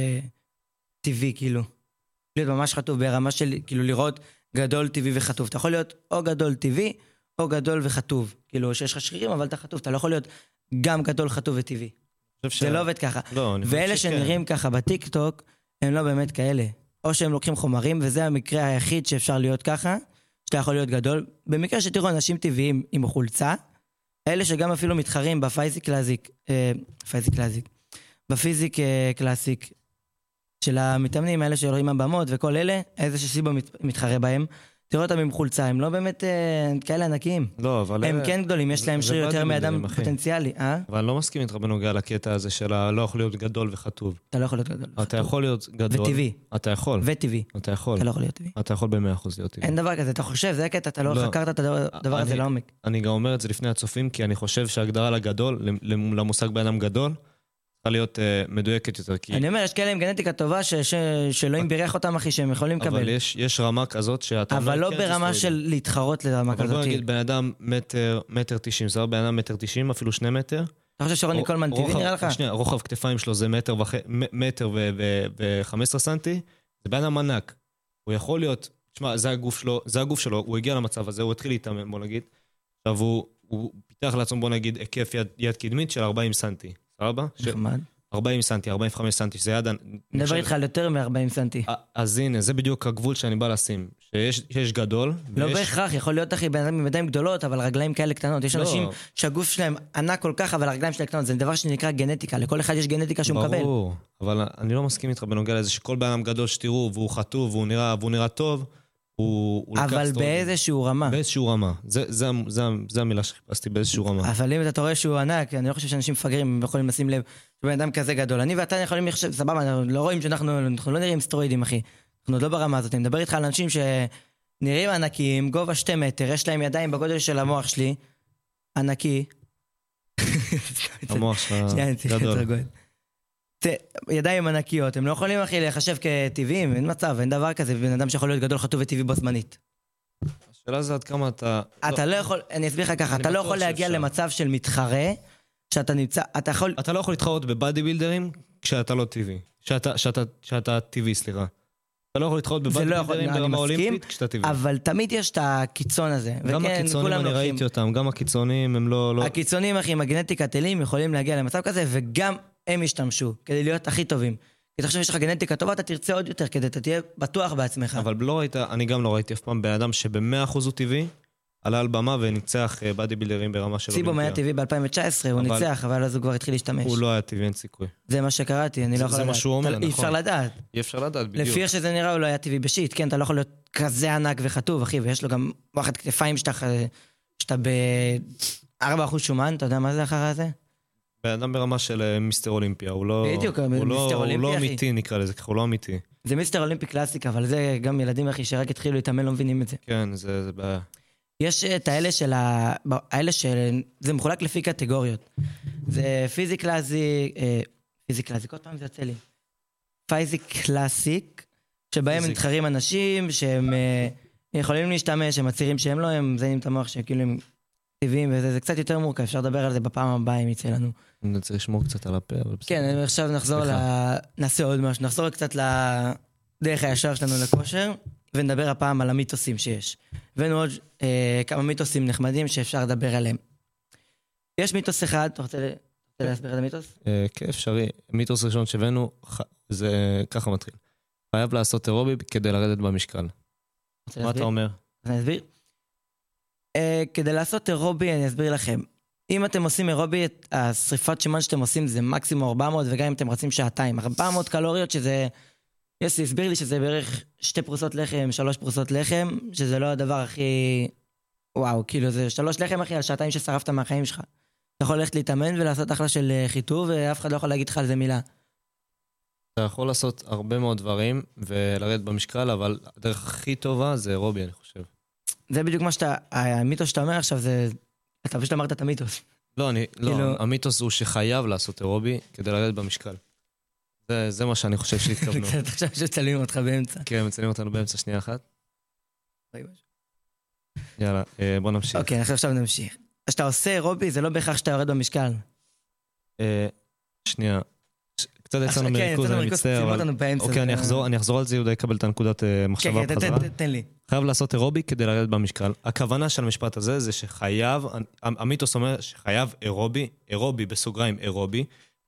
טבעי, כאילו. להיות ממש חטוב ברמה של, כאילו, לראות גדול, טבעי וחטוב. אתה יכול להיות או גדול טבעי, או גדול וחטוב. כאילו, שיש לך שרירים, אבל אתה חטוב. אתה לא יכול להיות גם גדול, חטוב וטבעי. זה לא עובד ככה. ואלה שנראים ככה בטיק-טוק, הם לא באמת כאלה. או שהם לוקחים חומרים, וזה המקרה היחיד שאפשר להיות ככה, שאתה יכול להיות גדול. במקרה שתראו אנשים טבעיים עם חולצה, אלה שגם אפילו מתחרים בפייזיק קלאסיק, אה, פייזיק קלאסיק, בפיזיק אה, קלאסיק, של המתאמנים האלה שעולים הבמות וכל אלה, איזה שסיבו מת, מתחרה בהם, תראו אותם עם חולצה, הם לא באמת אה, כאלה ענקיים. לא, אבל... הם כן גדולים, יש להם שריר יותר מאדם פוטנציאלי, אה? אבל אני לא מסכים איתך בנוגע לקטע הזה של לא יכול להיות גדול וחטוב. אתה לא יכול להיות גדול. אתה יכול להיות גדול. וטבעי. אתה יכול. וטבעי. אתה יכול. אתה לא יכול להיות טבעי. אתה יכול ב-מאה אחוז להיות טבעי. אין דבר כזה, אתה חושב, זה הקטע, אתה לא חקרת את הדבר הזה לעומק. אני גם אומר את זה לפני הצופים, כי אני חושב שההגדרה לגדול, למושג באדם גדול, צריכה להיות מדויקת יותר. אני אומר, יש כאלה עם גנטיקה טובה שאלוהים בירך אותם, אחי, שהם יכולים לקבל. אבל יש רמה כזאת שאתה... אבל לא ברמה של להתחרות לרמה כזאת. אבל בוא נגיד, בן אדם מטר, מטר תשעים, זה בן אדם מטר תשעים, אפילו שני מטר. אתה חושב שרוני קולמן טבעי נראה לך? שנייה, רוחב כתפיים שלו זה מטר מטר ו-חמש עשרה סנטי, זה בן אדם ענק. הוא יכול להיות, תשמע, זה הגוף שלו, זה הגוף שלו, הוא הגיע למצב הזה, הוא התחיל להתאמן, בוא נגיד. עכשיו הוא פיתח לעצמו, בוא נגיד, היקף יד קדמית של ארבעים סנטי. סבבה? נחמד. ארבעים סנטי, ארבעים וחמש סנטי, שזה יד... נדבר איתך על יותר מ-ארבעים סנטי. אז הנה, זה בדיוק הגבול שאני בא לשים. שיש גדול. לא בהכרח, יכול להיות אחי, בן אדם עם ידיים גדולות, אבל רגליים כאלה קטנות. יש אנשים שהגוף שלהם ענק כל כך, אבל הרגליים שלהם קטנות. זה דבר שנקרא גנטיקה. לכל אחד יש גנטיקה שהוא מקבל. ברור, אבל אני לא מסכים איתך בנוגע לזה שכל בן אדם גדול שתראו, והוא חטוב, והוא נראה, והוא נראה טוב, אבל באיזשהו רמה. באיזשהו רמה. זה המילה שחיפשתי, באיזשהו רמה. אבל אם אתה רואה שהוא ענק, אני לא חושב שאנשים מפגרים יכולים לשים לב שבן אדם כזה גדול. אני ואתה יכולים לחשב, סבבה, אנחנו לא רואים שאנחנו לא נראים סטרואידים, אחי. אנחנו לא ברמה הזאת. אני מדבר איתך על אנשים שנראים ענקים, גובה שתי מטר, יש להם ידיים בגודל של המוח שלי, ענקי. המוח שלך גדול. ידיים ענקיות, הם לא יכולים אחי לחשב כטבעיים, אין מצב, אין דבר כזה, בן אדם שיכול להיות גדול חטוב וטבעי בו זמנית. השאלה זה עד כמה אתה... אתה לא יכול, אני אסביר לך ככה, אתה לא יכול להגיע למצב של מתחרה, שאתה נמצא, אתה יכול... אתה לא יכול להתחרות בבאדי בילדרים כשאתה לא טבעי, שאתה טבעי, סליחה. אתה לא יכול להתחרות בבאדיבילדרים ברמה אולימפית כשאתה טבעי. אבל תמיד יש את הקיצון הזה. גם הקיצונים, אני ראיתי אותם, גם הקיצונים הם לא... הקיצונים, אחי, עם הגנטיקה תלים, יכולים להגיע למצב כזה, וגם הם ישתמשו, כדי להיות הכי טובים. כי אתה חושב שיש לך גנטיקה טובה, אתה תרצה עוד יותר, כדי אתה תהיה בטוח בעצמך. אבל לא ראית, אני גם לא ראיתי אף פעם באדם שב-מאה אחוז הוא טבעי, עלה על במה וניצח באדיבילדרים ברמה של סיבום היה טבעי ב-אלפיים תשע עשרה, הוא ניצח, אבל אז הוא כבר התחיל להשתמש. הוא לא היה טבעי, אין סיכוי. זה מה שקראתי, אני לא יכול לדעת. זה מה שהוא אומר, נכון. אי אפשר לדעת. אי אפשר לדעת, בדיוק. לפי איך שזה נראה, הוא לא היה טבעי בשיט, כן, אתה לא יכול להיות כזה ענק וחטוב, אחי, ויש לו גם וואחד כתפיים שאתה ב-ארבעה אחוז שומן, אתה יודע מה זה אחר הזה? באדם ברמה של מיסטר אולימפיה, הוא לא... בדיוק, מיסטר אולימפיה, הוא לא אמיתי, נקרא לזה ככה, הוא לא אמיתי. זה מיסטר אולימפי קלאסיקה, אבל זה גם ילדים, אחי, שרק התחילו להתאמן, לא מבינים את זה. כן, זה בעיה. יש את האלה של ה... האלה של... זה מחולק לפי קטגוריות. זה פיזי קלאסי... פיזי קלאסי, כל פעם זה יוצא לי. פיזי קלאסיק, שבהם מתחרים אנשים שהם יכולים להשתמש, הם מצהירים שהם לא, הם זיינים את המוח שהם כאילו הם טבעיים, וזה קצת יותר מורכב, אפשר לדבר על זה בפעם הבאה אם יצא לנו. אני צריך לשמור קצת על הפה, אבל בסדר. כן, עכשיו נחזור ל... נעשה עוד משהו, נחזור קצת לדרך הישר שלנו לכושר, ונדבר הפעם על המיתוסים שיש. הבאנו עוד אה, כמה מיתוסים נחמדים שאפשר לדבר עליהם. יש מיתוס אחד, אתה רוצה, רוצה להסביר את המיתוס? אה, כן, אפשרי. מיתוס ראשון שהבאנו, זה ככה מתחיל. חייב לעשות אירובי כדי לרדת במשקל. מה אתה אומר? אני אסביר. אה, כדי לעשות אירובי, אני אסביר לכם. אם אתם עושים אירובי, השריפת שומן שאתם עושים זה מקסימום ארבע מאות, וגם אם אתם רצים שעתיים. ארבע מאות קלוריות שזה... יוסי הסביר לי שזה בערך שתי פרוסות לחם, שלוש פרוסות לחם, שזה לא הדבר הכי... וואו, כאילו זה שלוש לחם אחי, על שעתיים ששרפת מהחיים שלך. אתה יכול ללכת להתאמן ולעשות אחלה של חיטוב, ואף אחד לא יכול להגיד לך על זה מילה. אתה יכול לעשות הרבה מאוד דברים ולרדת במשקל, אבל הדרך הכי טובה זה אירובי, אני חושב. זה בדיוק מה שאתה... המיתוס שאתה אומר עכשיו זה... אתה פשוט אמרת את המיתוס. לא, אני... לא, המיתוס הוא שחייב לעשות אירובי כדי לרדת במשקל. זה, זה מה שאני חושב שהתכוונו. אתה חושב שצלמים אותך באמצע. כן, מצלמים אותנו באמצע, שנייה אחת. יאללה, בוא נמשיך. אוקיי, אנחנו עכשיו נמשיך. כשאתה עושה אירובי, זה לא בהכרח שאתה יורד במשקל. שנייה. קצת יצאנו מריכוז, אני מצטער, אבל... אוקיי, אני אחזור על זה, יהודה יקבל את הנקודת מחשבה בחזרה. כן, תן לי. חייב לעשות אירובי כדי לרדת במשקל. הכוונה של המשפט הזה זה שחייב, המיתוס אומר שחייב אירובי, אירובי בסוגריים אירובי,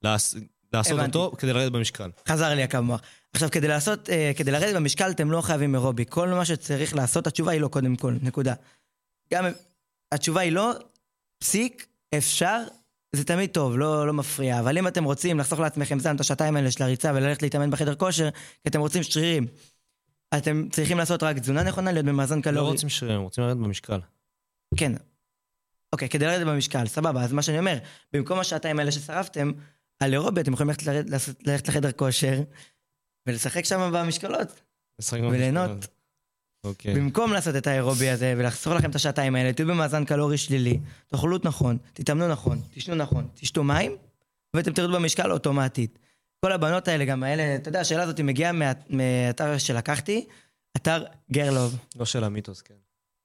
לעשות אותו כדי לרדת במשקל. חזר לי הקו מוח. עכשיו, כדי לעשות, כדי לרדת במשקל, אתם לא חייבים אירובי. כל מה שצריך לעשות, התשובה היא לא קודם כל, נקודה. גם התשובה היא לא, פסיק, אפשר, זה תמיד טוב, לא, לא מפריע. אבל אם אתם רוצים לחסוך לעצמכם זמן את השעתיים האלה של הריצה וללכת להתאמן בחדר כושר, כי אתם רוצים שרירים, אתם צריכים לעשות רק תזונה נכונה, להיות במאזן קלורי. לא רוצים שרירים, רוצים לרדת במשקל. כן. אוקיי, כדי לרדת במשקל, סבבה. אז מה שאני אומר, במקום השעתיים האלה ששרפתם, על אירובי, אתם יכולים ללכת, ללכת, ללכת לחדר כושר, ולשחק שם במשקלות, וליהנות. אוקיי. במקום לעשות את האירובי הזה, ולחסוך לכם את השעתיים האלה, תהיו במאזן קלורי שלילי, תאכלו נכון, תתאמנו נכון, תשנו נכון, תשתו מים, ואתם תרדו במשקל אוטומטית. כל הבנות האלה, גם האלה, אתה יודע, השאלה הזאת מגיעה מאתר שלקחתי, אתר גרלוב. לא של המיתוס, כן.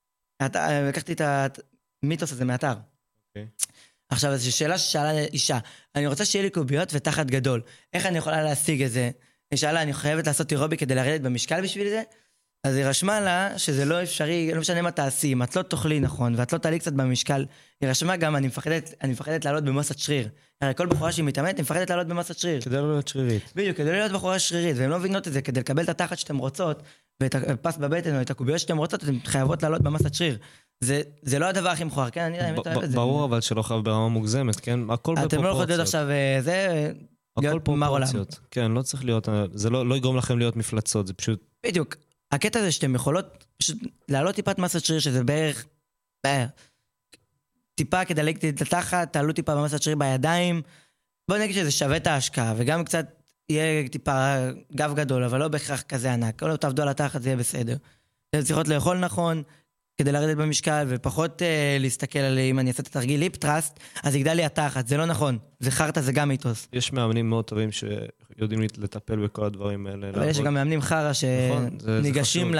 לקחתי את המיתוס הזה מאתר. אוקיי. עכשיו, זו שאלה ששאלה אישה, אני רוצה שיהיה לי קוביות ותחת גדול. איך אני יכולה להשיג את זה? היא שאלה, אני חייבת לעשות אירובי כדי לרדת במשקל בשביל זה? אז היא רשמה לה שזה לא אפשרי, לא משנה מה תעשי, אם את לא תאכלי נכון, ואת לא תעלי קצת במשקל, היא רשמה גם, אני מפחדת, אני מפחדת לעלות במסת שריר. הרי כל בחורה שהיא מתאמנת, היא מפחדת לעלות במסת שריר. כדי לא להיות שרירית. בדיוק, כדי לא להיות בחורה שרירית, והן לא מבינות את זה, כדי לקבל את התחת שאתם רוצות, ואת הפס בבטן או את הקוביות שאתם רוצות, אתן חייבות לעלות במסת שריר. זה, זה לא הדבר הכי מכוער, כן? אני יודע, אני אוהב את זה. ברור, אבל שלא חייב ברמה מוגזמת, כן? הכל בפרופורציות. אתם לא יכולים להיות עכשיו, זה... הכל פרופורציות. כן, לא צריך להיות, זה לא, לא יגרום לכם להיות מפלצות, זה פשוט... בדיוק. הקטע הזה שאתם יכולות פשוט לעלות טיפת מסת שריר, שזה בערך, בערך, טיפה כדי להגדיל את התחת, תעלו טיפה במסת שריר בידיים, בואו נגיד שזה שווה את ההשקעה, וגם קצת יהיה טיפה גב גדול, אבל לא בהכרח כזה ענק, לא תעבדו על התחת, זה יהיה בסדר. אתם צריכות לאכול נכון, כדי לרדת במשקל, ופחות אה, להסתכל על אם אני אעשה את התרגיל ליפ טראסט, אז יגדל לי התחת, זה לא נכון, זה חרטה, זה גם מיתוס. יש מאמנים מאוד טובים שיודעים לטפל בכל הדברים האלה. אבל יש גם מאמנים חרה שניגשים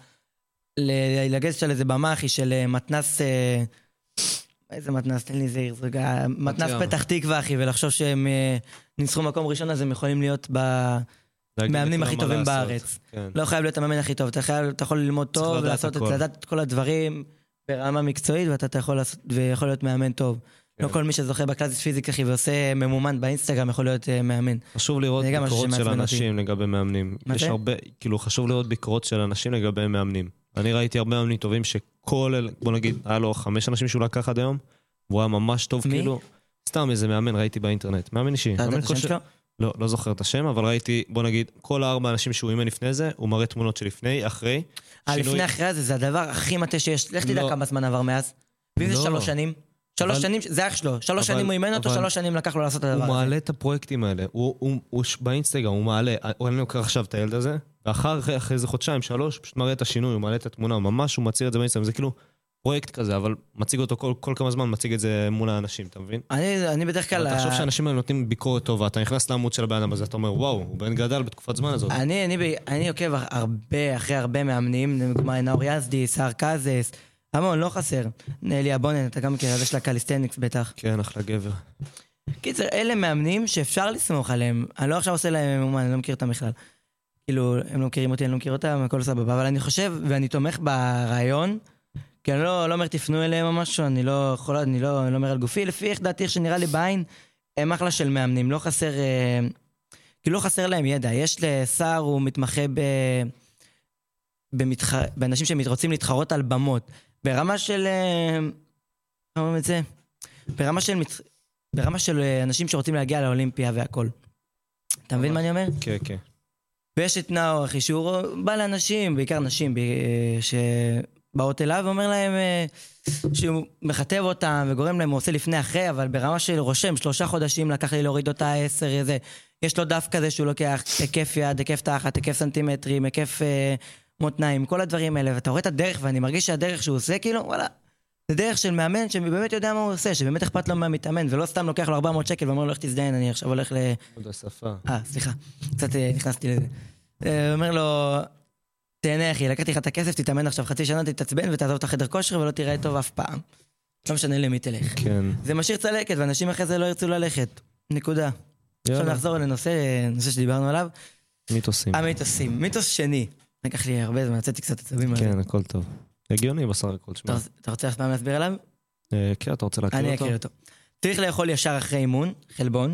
לגז של איזה במה, אחי, של מתנס, אה, איזה מתנס, תן לי זהיר, זרגע, מתנס פתח תקווה, אחי, ולחשוב שהם ניצחו מקום ראשון, אז הם יכולים להיות ב... מאמנים הכי טובים בארץ. לא חייב להיות המאמן הכי טוב, אתה יכול ללמוד טוב, לעשות את לדעת את כל הדברים ברמה מקצועית, ואתה יכול להיות מאמן טוב. לא כל מי שזוכה בקלאסיס פיזיקה ועושה ממומן באינסטגרם יכול להיות מאמן. חשוב לראות ביקורות של אנשים לגבי מאמנים. יש הרבה, כאילו חשוב לראות ביקורות של אנשים לגבי מאמנים. אני ראיתי הרבה מאמנים טובים שכל, בוא נגיד, היה לו חמש אנשים שהוא לקח עד היום, והוא היה ממש טוב כאילו. סתם איזה מאמן ראיתי באינטרנט. מאמן אישי. אתה יודע את השם שלו? לא, לא זוכר את השם, אבל ראיתי, בוא נגיד, כל הארבע אנשים שהוא אימן לפני זה, הוא מראה תמונות שלפני, אחרי. לפני אחרי זה, זה הדבר הכי מטה שיש. לך תדע כמה זמן עבר מאז. ואם זה שלוש שנים? שלוש שנים, זה אח שלו. שלוש שנים הוא אימן אותו, שלוש שנים לקח לו לעשות את הדבר הזה. הוא מעלה את הפרויקטים האלה. הוא באינסטגרם, הוא מעלה, אני לוקח עכשיו את הילד הזה, ואחר אחרי איזה חודשיים, שלוש, פשוט מראה את השינוי, הוא מעלה את התמונה, ממש הוא מציר את זה באינסטגרם. זה כאילו פרויקט כזה, אבל מציג אותו כל, כל כמה זמן, מציג את זה מול האנשים, אתה מבין? אני, אני בדרך כלל... אתה חושב שאנשים האלה נותנים ביקורת טובה, אתה נכנס לעמוד של הבן אדם הזה, אתה אומר, וואו, הוא בן גדל בתקופת זמן הזאת. אני, אני, אני עוקב הרבה, אחרי הרבה מאמנים, כמו נאור יזדי, סער קזס, המון, לא חסר. נאלי אבונן, אתה גם מכיר, זה של הקליסטניקס בטח. כן, אחלה גבר. קיצר, אלה מאמנים שאפשר לסמוך עליהם. אני לא עכשיו עושה להם ממומן, אני לא מכיר אותם בכלל. כאילו, הם לא מכירים אותי, אני לא מכיר אותם, הכל סבבה. אבל אני חושב, ואני תומך ברעיון, כי אני לא, לא אומר תפנו אליהם או משהו, אני לא יכול, אני לא, אני לא אומר על גופי, לפי איך דעתי, איך שנראה לי בעין, הם אחלה של מאמנים, לא חסר, כאילו לא חסר להם ידע. יש לסער, הוא מתמחה ב... במתח... באנשים שרוצים להתחרות על במות. ברמה של... מה אומרים את זה? ברמה של... ברמה של אנשים שרוצים להגיע לאולימפיה והכל. אתה מבין מה אני אומר? כן, כן. ויש את נאור, אחי, שהוא בא לאנשים, בעיקר נשים, שבאות אליו ואומר להם שהוא מכתב אותם וגורם להם, הוא עושה לפני אחרי, אבל ברמה של רושם, שלושה חודשים לקח לי להוריד אותה עשר, איזה... יש לו דף כזה שהוא לוקח היקף יד, היקף תחת, היקף סנטימטרים, היקף מותניים, כל הדברים האלה, ואתה רואה את הדרך, ואני מרגיש שהדרך שהוא עושה, כאילו, וואלה, זה דרך של מאמן שבאמת יודע מה הוא עושה, שבאמת אכפת לו מהמתאמן, ולא סתם לוקח לו ארבע מאות שקל, ואומר לו, לך תזדיין, אני עכשיו הולך ל... עוד השפה. אה, סליחה, קצת נכנסתי לזה. אומר לו, תהנה אחי, לקחתי לך את הכסף, תתאמן עכשיו חצי שנה, תתעצבן ותעזוב את החדר כושר ולא תראה טוב אף פעם. לא משנה למי תלך. כן. זה משאיר צלקת, ואנשים אחרי זה לא ירצו ללכת. נקודה. עכשיו נחזור לנושא, נושא שדיברנו עליו. מיתוסים. המיתוסים. מיתוס שני. לקח לי הרבה זמן, יצאתי קצת עצבים. כן, הכל טוב. הגיוני בסך הכל, שמע. אתה רוצה פעם להסביר עליו? כן, אתה רוצה להקריא אותו? אני אקריא אותו. צריך לאכול ישר אחרי אימון, חלבון.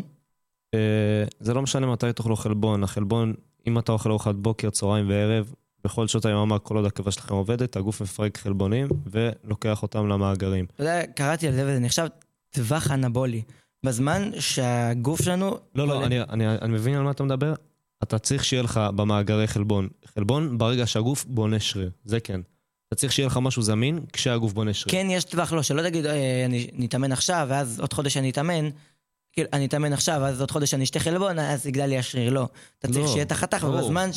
זה לא משנה מתי תאכלו חלבון. החלבון, אם אתה אוכל ארוחת בוקר, צהריים וערב, בכל שעות היממה, כל עוד הקיבה שלכם עובדת, הגוף מפרק חלבונים ולוקח אותם למאגרים. אתה יודע, קראתי על זה וזה נחשב טווח אנבולי. בזמן שהגוף שלנו... לא, לא, אני, אני, אני מבין על מה אתה מדבר. אתה צריך שיהיה לך במאגרי חלבון. חלבון ברגע שהגוף בונה שריר. זה כן. אתה צריך שיהיה לך משהו זמין כשהגוף בונה שריר. כן, יש טווח, לא, שלא תגיד, אני נתאמן עכשיו, ואז עוד חודש אני אתאמן. אני אתאמן עכשיו, אז עוד חודש אני אשתה חלבון, אז יגדל לי השריר. לא. אתה צריך שיהיה את החתך, ובזמן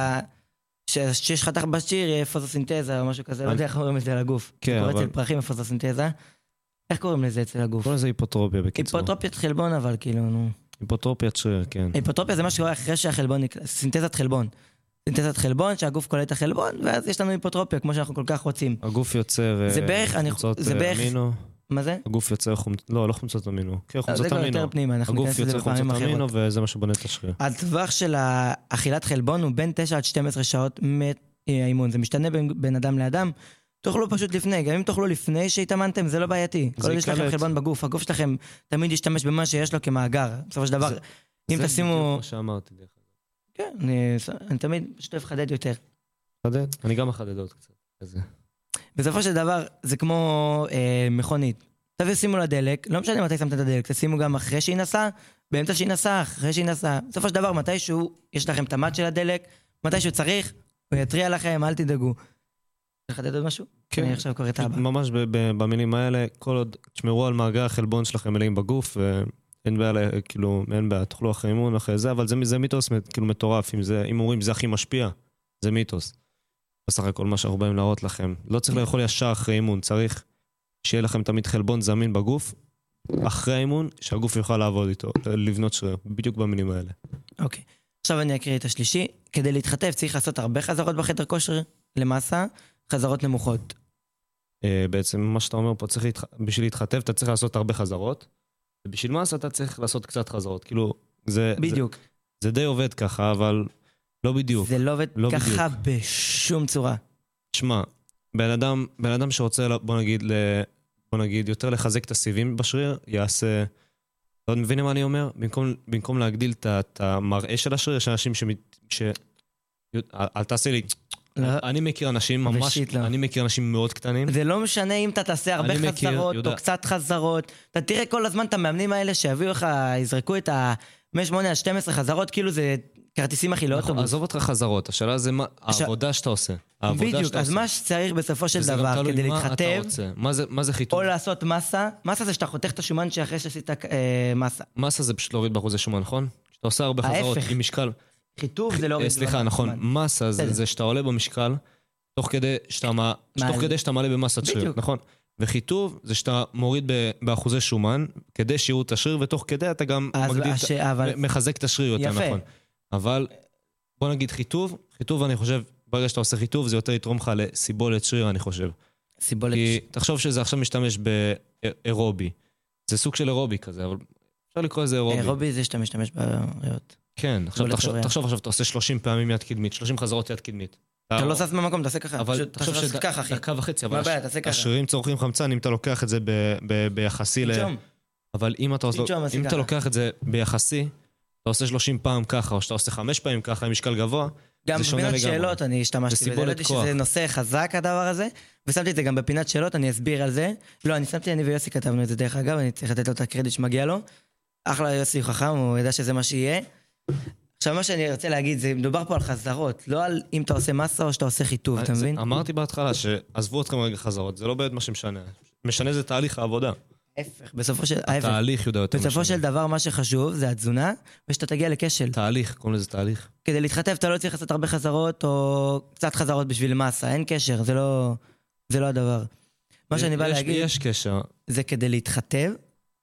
שיש חתך בשריר, יהיה פוזוסינתזה או משהו כזה. לא יודע איך קוראים את זה לגוף. כן, אבל... אצל פרחים פוזוסינתזה. איך קוראים לזה אצל הגוף? קוראים לזה היפוטרופיה בקיצור. היפוטרופיית חלבון, אבל כאילו, נו. היפוטרופיית שריר, כן. היפוטרופיה זה מה שקורה אחרי שהחלבון, סינתזת חלבון. סינתזת חלבון, שהגוף קולט את החלבון, ואז יש לנו היפוטרופיה, כמו שאנחנו כל כך רוצים. הגוף יוצר חומצות אמינו. מה זה? הגוף יוצר חומצות, לא, לא חומצות אמינו. כן, חומצות אמינו. הגוף יוצר חומצות אמינו, וזה מה שבונה את השריר. הטווח של האכילת חלבון הוא בין תשע עד שתים עשרה שעות מהאימון. זה משתנה בין אדם לאדם. תאכלו פשוט לפני, גם אם תאכלו לפני שהתאמנתם, זה לא בעייתי. כל עוד יש לכם חלבון בגוף, הגוף שלכם תמיד ישתמש במה שיש לו כמאגר. בסופו של דבר, אם תשימו... זה מה שאמרתי דרך אגב. כן, אני תמיד פשוט אוהב חדד יותר. חדד? אני גם מחדד עוד קצת. בסופו של דבר, זה כמו מכונית. תביאו שימו לדלק, לא משנה מתי שמת את הדלק, תשימו גם אחרי שהיא נסעה, באמצע שהיא נסעה, אחרי שהיא נסעה. בסופו של דבר, מתישהו יש לכם את המד של הדלק, מתישהו צריך, הוא יטריע לכם, אל תדאגו. לחדד עוד משהו? כן. אני עכשיו קורא את האבא. ממש במילים האלה, כל עוד תשמרו על מאגר החלבון שלכם מלאים בגוף, אין בעיה, כאילו, אין בעיה, תאכלו אחרי אימון, אחרי זה, אבל זה, זה מיתוס, כאילו, מטורף, אם זה, אם אומרים, זה הכי משפיע, זה מיתוס. בסך הכל מה שאנחנו באים להראות לכם. לא צריך לאכול ישר אחרי אימון, צריך שיהיה לכם תמיד חלבון זמין בגוף, אחרי האימון, שהגוף יוכל לעבוד איתו, לבנות שריר, בדיוק במילים האלה. אוקיי. עכשיו אני אקריא את השלישי. כדי להתחתף צריך לעשות הרבה חזרות בחדר כושר, למסה, חזרות נמוכות. בעצם מה שאתה אומר פה, צריך להתח... בשביל להתחתף אתה צריך לעשות הרבה חזרות, ובשביל מסה אתה צריך לעשות קצת חזרות. כאילו, זה... בדיוק. זה, זה די עובד ככה, אבל לא בדיוק. זה לא עובד לא ככה בדיוק. בשום צורה. תשמע, בן אדם, בן אדם שרוצה, בוא נגיד, ל, בוא נגיד, יותר לחזק את הסיבים בשריר, יעשה... אתה מבינים מה אני אומר? במקום, במקום להגדיל את, את המראה של השריר, יש אנשים ש... ש... אל תעשה לי... לא. אני מכיר אנשים ממש... בשיט, לא. אני מכיר אנשים מאוד קטנים. זה לא משנה אם אתה תעשה הרבה אני מכיר, חזרות, יודע. או קצת חזרות. אתה תראה כל הזמן את המאמנים האלה שיביאו לך, יזרקו את ה-שמונה עד שתים עשרה חזרות, כאילו זה כרטיסים הכי לאוטובוס. עזוב אותך חזרות, השאלה זה מה... העבודה שאתה עושה. בדיוק, אז מה שצריך בסופו של דבר, כדי להתחתב, מה זה חיתוב? או לעשות מסה, מסה זה שאתה חותך את השומן שאחרי שעשית מסה. מסה זה פשוט להוריד באחוזי שומן, נכון? שאתה עושה הרבה חזרות עם משקל. חיתוב זה להוריד. סליחה, נכון, מסה זה שאתה עולה במשקל, תוך כדי שאתה מעלה במסת שריר, נכון? וחיתוב זה שאתה מוריד באחוזי שומן, כדי שיראו את השריר, ותוך כדי אתה גם מחזק את השריר יותר, נכון? אבל בוא נגיד חיתוב, חיתוב אני חושב, ברגע שאתה עושה חיתוב, זה יותר יתרום לך לסיבולת שריר, אני חושב. סיבולת שריר. כי תחשוב שזה עכשיו משתמש באירובי. זה סוג של אירובי כזה, אבל אפשר לקרוא לזה אירובי. אירובי זה שאתה משתמש בריאות. כן, תחשוב עכשיו, אתה עושה שלושים פעמים יד קדמית, שלושים חזרות יד קדמית. אתה לא סס מהמקום, תעשה ככה. אבל תחשוב שדקה וחצי, אבל השרירים צורכים חמצן, אם אתה לוקח את זה ביחסי ל... אבל אם אתה לוקח את זה ביחסי, אתה עושה שלושים פעם ככה, או שאתה עושה חמש פעמים ככה, עם משקל גבוה, זה שונה לגמרי. בפינת שאלות אני השתמשתי בזה, ידעתי שזה נושא חזק הדבר הזה, ושמתי את זה גם בפינת שאלות, אני אסביר על זה. לא, אני שמתי, אני ויוסי כתבנו את זה דרך אגב, אני צריך לתת לו את הקרדיט שמגיע לו. אחלה יוסי חכם, הוא ידע שזה מה שיהיה. עכשיו מה שאני רוצה להגיד, זה מדובר פה על חזרות, לא על אם אתה עושה מסה או שאתה עושה חיתוב, אתה מבין? אמרתי בהתחלה שעזבו אתכם רגע חזרות, זה לא באמת מה שמשנה. משנה זה תהליך העבודה. ההפך, בסופו של... התהליך יודע יותר משנה. בסופו של דבר מה שחשוב זה התזונה, ושאתה תגיע לכשל. תהליך, קוראים לזה תהליך. כדי להתחתב אתה לא צריך לעשות הרבה חזרות, או קצת חזרות בשביל מסה, אין קשר, זה לא, זה לא הדבר. מה שאני בא להגיד... יש קשר. זה כדי להתחתב,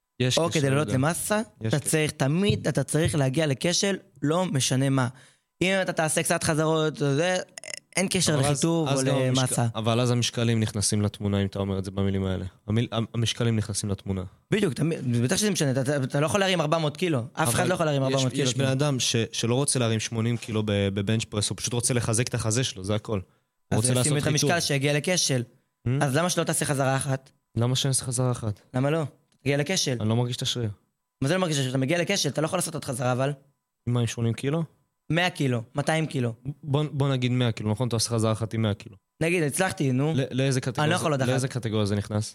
או כדי לעלות למסה, אתה צריך, תמיד אתה צריך להגיע לכשל, לא משנה מה. אם אתה תעשה קצת חזרות, זה... אין קשר לחיתוב או למסה. אבל אז המשקלים נכנסים לתמונה, אם אתה אומר את זה במילים האלה. המשקלים נכנסים לתמונה. בדיוק, בטח שזה משנה, אתה לא יכול להרים ארבע מאות קילו. אף אחד לא יכול להרים ארבע מאות קילו. יש בן אדם שלא רוצה להרים שמונים קילו בבנץ' פרס, הוא פשוט רוצה לחזק את החזה שלו, זה הכל. אז שים את המשקל שהגיע לכשל. אז למה שלא תעשה חזרה אחת? למה שאני אעשה חזרה אחת? למה לא? תגיע לכשל. אני לא מרגיש את השריר. מה זה לא מרגיש את השריר? אתה מגיע לכשל, אתה לא יכול לעשות עוד חזרה, אבל... עם שמונים קילו? מאה קילו, מאתיים קילו. בוא, בוא נגיד מאה קילו, נכון? אתה עושה חזרה אחת עם מאה קילו. נגיד, הצלחתי, נו. לאיזה קטגוריה? אני לא יכול עוד אחת. לאיזה קטגוריה זה נכנס?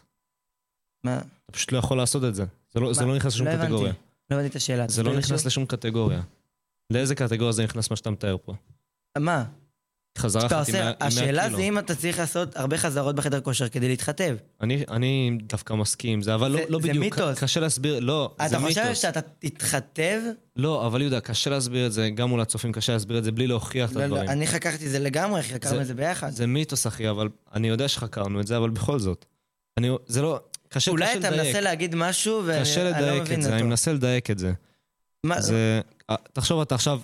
מה? אתה פשוט לא יכול לעשות את זה. זה לא, זה לא נכנס לשום קטגוריה. לא הבנתי את השאלה. זה לא נכנס לשום קטגוריה. לאיזה קטגוריה זה נכנס מה שאתה מתאר פה? מה? חזרה אחת עם מאה קילו. השאלה זה אם אתה צריך לעשות הרבה חזרות בחדר כושר כדי להתחתב. אני, אני דווקא מסכים, זה אבל לא, לא בדיוק. זה מיתוס. קשה להסביר, לא, זה מיתוס. אתה חושב שאתה תתחתב? לא, אבל יהודה, קשה להסביר את זה, גם מול הצופים קשה להסביר את זה בלי להוכיח את הדברים. אני חקרתי את זה לגמרי, חקרנו את זה ביחד. זה מיתוס, אחי, אבל אני יודע שחקרנו את זה, אבל בכל זאת. אני, זה לא, קשה, אולי קשה אתה לדייק. מנסה להגיד משהו ואני קשה לא לדייק מבין את זה, אותו. אני מנסה לדייק את זה. מה? זה, תחשוב, אתה עכשיו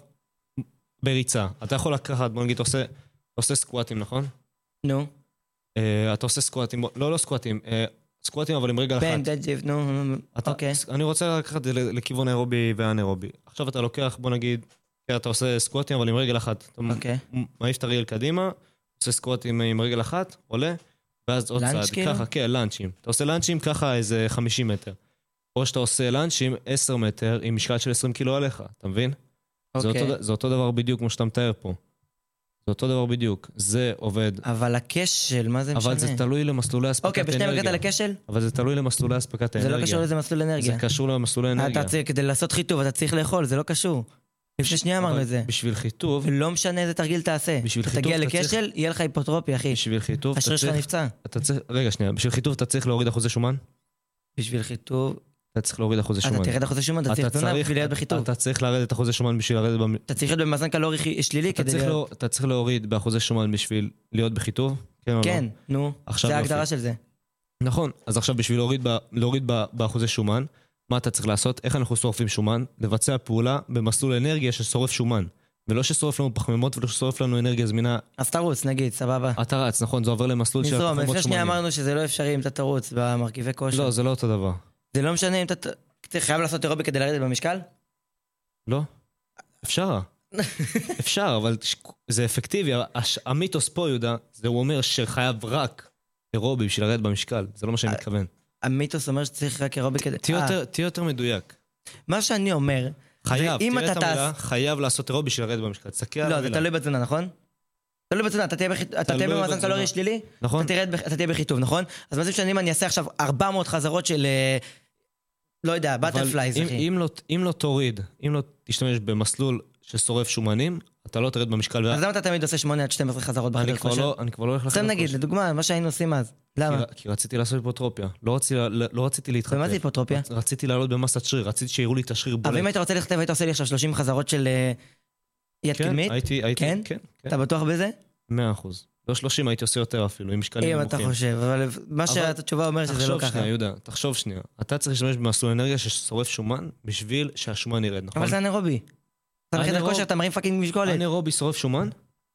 בריצה. אתה יכול לקחת, בוא נגיד, אתה עושה, אתה עושה סקואטים, נכון? נו. אתה עושה סקואטים, לא, לא סקואטים, סקואטים אבל עם רגל אחת. בן, דג'יב, נו, אוקיי. אני רוצה לקחת לכיוון האירובי והאנאירובי. עכשיו אתה לוקח, בוא נגיד, אתה עושה סקואטים אבל עם רגל אחת. אתה מעיף את הרגל קדימה, עושה סקואטים עם רגל אחת, עולה, ואז עוד צעד. ככה, כן, לנצ'ים. אתה עושה לנצ'ים ככה איזה חמישים מטר. או שאתה עושה לנצ'ים עשרה מטר עם משקל של עשרים קילו עליך, אתה מבין? זה אותו דבר בדיוק כמו שאתה מתאר פה. זה אותו דבר בדיוק, זה עובד. אבל הכשל, מה זה משנה? אבל זה תלוי למסלולי אספקת אנרגיה. אוקיי, בשני מגעת לכשל? אבל זה תלוי למסלולי אספקת אנרגיה. זה לא קשור לזה מסלול אנרגיה. זה קשור למסלולי אנרגיה. אתה צריך, כדי לעשות חיתוב, אתה צריך לאכול, זה לא קשור. לפני שנייה אמרנו את זה. בשביל חיתוב... לא משנה איזה תרגיל תעשה. אתה תגיע לכשל, יהיה לך היפוטרופי, אחי. בשביל חיתוב... השריר שלך נפצע. רגע, שנייה. בשביל חיתוב אתה צריך להוריד אחוזי שומן? בשביל חיתוב... אתה צריך להוריד אחוזי שומן. אתה תרד אחוזי שומן, אתה צריך תזונה בשביל להיות בחיתוב. אתה צריך לרדת אחוזי שומן בשביל לרדת... אתה צריך להיות במאזן קלורי שלילי כדי להיות... אתה צריך להוריד באחוזי שומן בשביל להיות בחיתוב? כן, נו. זה ההגדרה של זה. נכון. אז עכשיו בשביל להוריד באחוזי שומן, מה אתה צריך לעשות? איך אנחנו שורפים שומן? לבצע פעולה במסלול אנרגיה ששורף שומן. ולא ששורף לנו פחמימות ולא ששורף לנו אנרגיה זמינה. אז תרוץ, נגיד, סבבה. אתה רץ, נכון, זה עובר למסלול של פחמימות שומנים. לפני שנייה אמרנו שזה לא אפשרי אם אתה תרוץ במרכיבי כושר. לא, זה לא אותו דבר. זה לא משנה אם אתה חייב לעשות אירובי כדי לרדת במשקל? לא. אפשר. אפשר, אבל זה אפקטיבי. המיתוס פה, יהודה, זה הוא אומר שחייב רק אירובי בשביל לרדת במשקל. זה לא מה שאני מתכוון. המיתוס אומר שצריך רק אירובי כדי... תהיה יותר מדויק. מה שאני אומר... חייב, תראה את המילה, חייב לעשות אירובי בשביל לרדת במשקל. תסתכל על לא, המילה. זה תלוי בתזונה, נכון? תלוי בתזונה, אתה תהיה במאזן קלורי שלילי, אתה תהיה בחיטוב, נכון? אז מה זה משנה אם אני אעשה עכשיו ארבע מאות חזרות של... לא יודע, בטרפלייז, אחי. אם לא תוריד, אם לא תשתמש במסלול ששורף שומנים, אתה לא תרד במשקל. אז למה אתה תמיד עושה שמונה עד שתים עשרה חזרות בחדר כושר? אני כבר לא הולך לחדר כושר. נגיד, לדוגמה, מה שהיינו עושים אז. למה? כי רציתי לעשות היפוטרופיה. לא רציתי להתחתף. ומה זה היפוטרופיה? רציתי לעלות במסת שריר, רציתי שיראו לי את השריר בולט. אבל אם היית רוצה להתחתף, היית עושה לי עכשיו שלושים חזרות של יד קדמית? כן, כן. אתה בטוח בזה? מאה אחוז. לא שלושים, הייתי עושה יותר אפילו, עם משקלים נמוכים. אם אתה חושב, אבל מה שהתשובה אומר שזה לא ככה. תחשוב שנייה, יהודה, תחשוב שנייה. אתה צריך להשתמש במסלול אנרגיה ששורף שומן בשביל שהשומן ירד, נכון? אבל זה אנאירובי. אתה בחדר כושר, אתה מרים פאקינג משקולת. אנאירובי שורף שומן?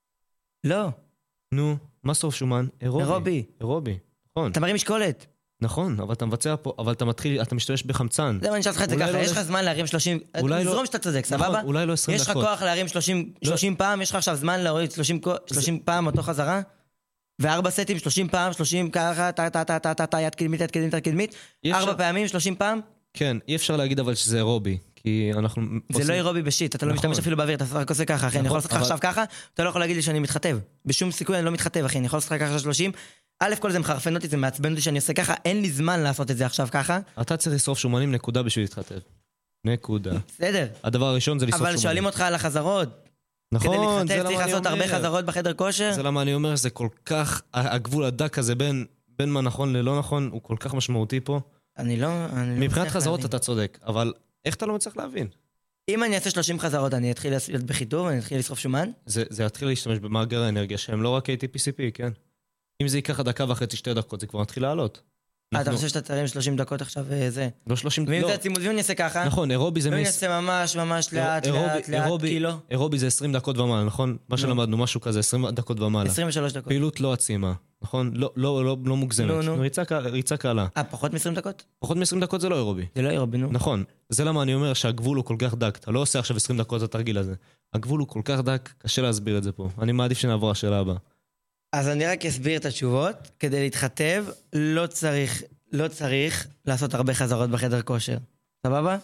לא. נו, מה שורף שומן? אירובי. אירובי, נכון. אתה מרים משקולת. נכון, אבל אתה מבצע פה, אבל אתה מתחיל, אתה משתמש בחמצן. זה מה נשאר לך את זה ככה, יש לך זמן להרים שלושים, זרום שאתה צודק, סבבה? אולי לא עשרים דקות. יש לך כוח להרים שלושים פעם, יש לך עכשיו זמן להוריד שלושים פעם אותו חזרה, וארבע סטים, שלושים פעם, שלושים ככה, טה טה טה טה טה טה, יד קדמית, יד קדמית, יד קדמית, ארבע פעמים, שלושים פעם. כן, אי אפשר להגיד אבל שזה אירובי, כי אנחנו... זה לא אירובי בשיט, אתה לא משתמש אפילו באוויר, אתה רק עושה ככה, אחי, אני יכול לעשות לך עכשיו ככה, אתה לא יכול להגיד לי שאני מתחתב. בשום סיכוי אני לא מתחתב, אחי, אני יכול לעשות לך ככה שלושים. א' כל זה מחרפן אותי, זה מעצבן אותי שאני עושה ככה, אין לי זמן לעשות את זה עכשיו ככה. אתה צריך לשרוף שומנים נקודה בשביל להתחתב. נקודה. בסדר. הדבר הראשון זה לשרוף שומנים. אבל שואלים אותך על החזרות. נכון, כדי להתחתב צריך לעשות הרבה חזרות בחדר כושר. זה למה אני אומר, זה כל כך, הגבול הדק הזה בין, בין מה נכון ללא נכון, הוא כל כך משמעותי פה. אני לא... מבחינת חזרות אתה צודק, אבל איך אתה לא מצליח להבין? אם אני אעשה שלושים חזרות, אני אתחיל להיות בחיתוב, אני אתחיל לשרוף שומן? זה, זה יתחיל להשתמש במאגר האנרגיה שהם לא רק איי טי פי סי פי, כן? אם זה ייקח דקה וחצי, שתי דקות, זה כבר מתחיל לעלות. אתה חושב שאתה תרים שלושים דקות עכשיו וזה? לא שלושים דקות. ואם זה הצימוד, ואם אני אעשה ככה? נכון, אירובי זה... ואם אני אעשה ממש ממש לאט, לאט, לאט, קילו? אירובי זה עשרים דקות ומעלה, נכון? מה שלמדנו, משהו כזה, עשרים דקות ומעלה. עשרים ושלוש דקות. פעילות לא עצימה, נכון? לא מוגזמת. ריצה קלה. אה, פחות מ-עשרים דקות? פחות מ-עשרים דקות זה לא אירובי. זה לא אירובי, נו. נכון. זה למה אני אומר שהגבול הוא כל כך דק. אתה לא עושה עכשיו עשרים דקות את התרגיל הזה. הגבול הוא כל כך דק, קשה להסביר את זה פה. אני מעדיף שנעבור השאלה הבאה. אז אני רק אסביר את התשובות. כדי להתחתב, לא צריך, לא צריך לעשות הרבה חזרות בחדר כושר. סבבה?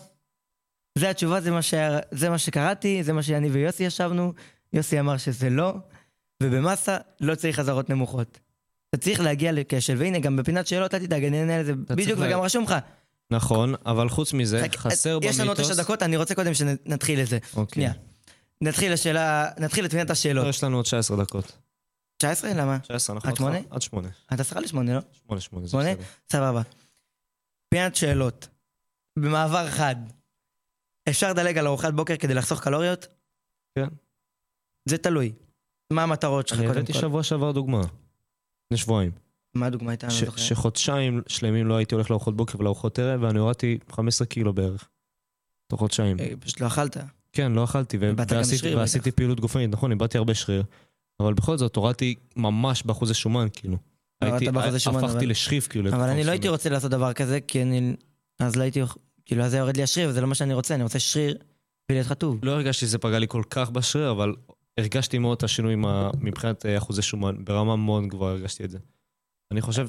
זה התשובה, זה מה, ש... זה מה שקראתי, זה מה שאני ויוסי ישבנו. יוסי אמר שזה לא, ובמסה לא צריך חזרות נמוכות. אתה צריך להגיע לקשל, והנה גם בפינת שאלות, אל תדאג, אני אענה על זה בדיוק וגם רשום לך. נכון, אבל חוץ מזה, חסר במיתוס... יש לנו תשע דקות, אני רוצה קודם שנתחיל לזה. שנייה. נתחיל לשאלה, נתחיל לתפינת השאלות. יש לנו עוד תשע עשרה דקות. תשע עשרה? למה? תשע עשרה, נכון. עד שמונה? עד שמונה. אתה שרה לשמונה, לא? שמונה, שמונה, זה בסדר. סבבה. פינת שאלות. במעבר חד. אפשר לדלג על ארוחת בוקר כדי לחסוך קלוריות? כן. זה תלוי. מה המטרות שלך קודם כל? אני הבאתי שבוע שעבר דוגמה. לפני שבועיים. מה הדוגמה הייתה? שחודשיים שלמים לא הייתי הולך לארוחות בוקר ולארוחות ערב, ואני הורדתי חמישה עשר קילו בערך. תוך חודשיים. פשוט לא אכלת. כן, לא אכלתי, ועשיתי פעילות גופנית, נכון, איבדתי הרבה שריר, אבל בכל זאת הורדתי ממש באחוז השומן, כאילו. הפכתי לשכיב, כאילו. אבל אני לא הייתי רוצה לעשות דבר כזה, כי אני... אז לא הייתי... כאילו, אז זה יורד לי השריר, וזה לא מה שאני רוצה, אני רוצה שריר ולהיות חטוב. לא הרגשתי שזה פגע לי כל כך בשריר, אבל הרגשתי מאוד את השינוי מבחינת אחוזי שומן, ברמה מאוד גבוהה הרגשתי את זה. אני חושב...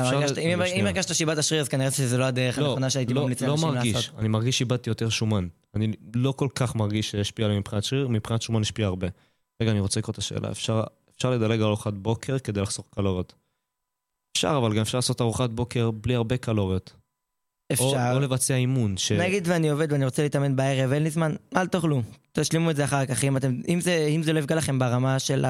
אם הרגשת שאיבדת השריר, אז כנראה שזה לא הדרך הנכונה שהייתי ממליץ לאנשים לעשות. אני מרגיש שאיבדתי יותר שומן. אני לא כל כך מרגיש שהשפיע עליי מבחינת שריר, מבחינת שומן השפיע הרבה. רגע, אני רוצה לקרוא את השאלה. אפשר לדלג על ארוחת בוקר כדי לחסוך קלוריות. אפשר, אבל גם אפשר לעשות ארוחת בוקר בלי הרבה קלוריות. אפשר. או לבצע אימון. נגיד ואני עובד ואני רוצה להתאמן בערב, אין לי זמן, אל תאכלו. תשלימו את זה אחר כך. אם זה לא יפגע לכם ברמה של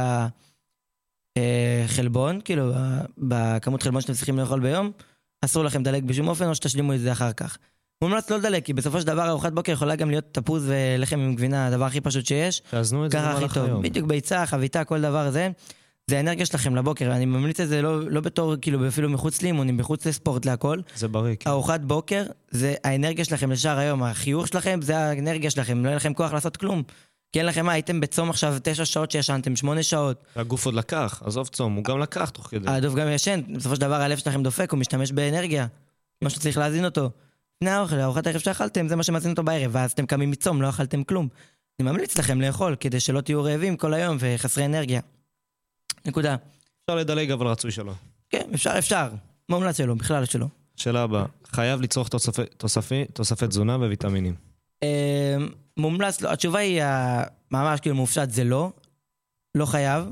החלבון, כאילו, בכמות חלבון שאתם צריכים לאכול ביום, אסור לכם לדלג בשום אופן, או שתשלימו את זה אחר כך. מומלץ לא לדלג, כי בסופו של דבר ארוחת בוקר יכולה גם להיות תפוז ולחם עם גבינה, הדבר הכי פשוט שיש. תאזנו את זה במהלך היום. בדיוק ביצה, חביתה, כל דבר הזה. זה האנרגיה שלכם לבוקר. אני ממליץ את זה לא, לא בתור, כאילו, אפילו מחוץ לאימונים, מחוץ לספורט, להכל. זה בריא. ארוחת בוקר, זה האנרגיה שלכם לשאר היום. החיוך שלכם, זה האנרגיה שלכם. לא יהיה לכם כוח לעשות כלום. כי אין לכם מה, הייתם בצום עכשיו תשע שעות שישנתם, שמונה שעות. הגוף עוד לקח, עזוב צום, הוא גם לקח תוך כדי. הגוף גם ישן, בסופו של דבר הלב שלכם דופק, הוא משתמש באנרגיה. משהו צריך להזין אותו. לפני האוכל, ארוחת הערב שאכלתם, זה מה שמזין אותו בערב, ואז אתם קמים מצום, לא אכלתם כלום. אני ממליץ לכם לאכול, כדי שלא תהיו רעבים כל היום וחסרי אנרגיה. נקודה. אפשר לדלג, אבל רצוי שלא. כן, אפשר, אפשר. מומלץ שלו, בכלל שלו. שאלה הבאה, חייב לצרוך תוספי, תוספי, תוספי תזונה וויטמינים. מומלץ, לא, התשובה היא ממש כאילו מופשט, זה לא. לא חייב.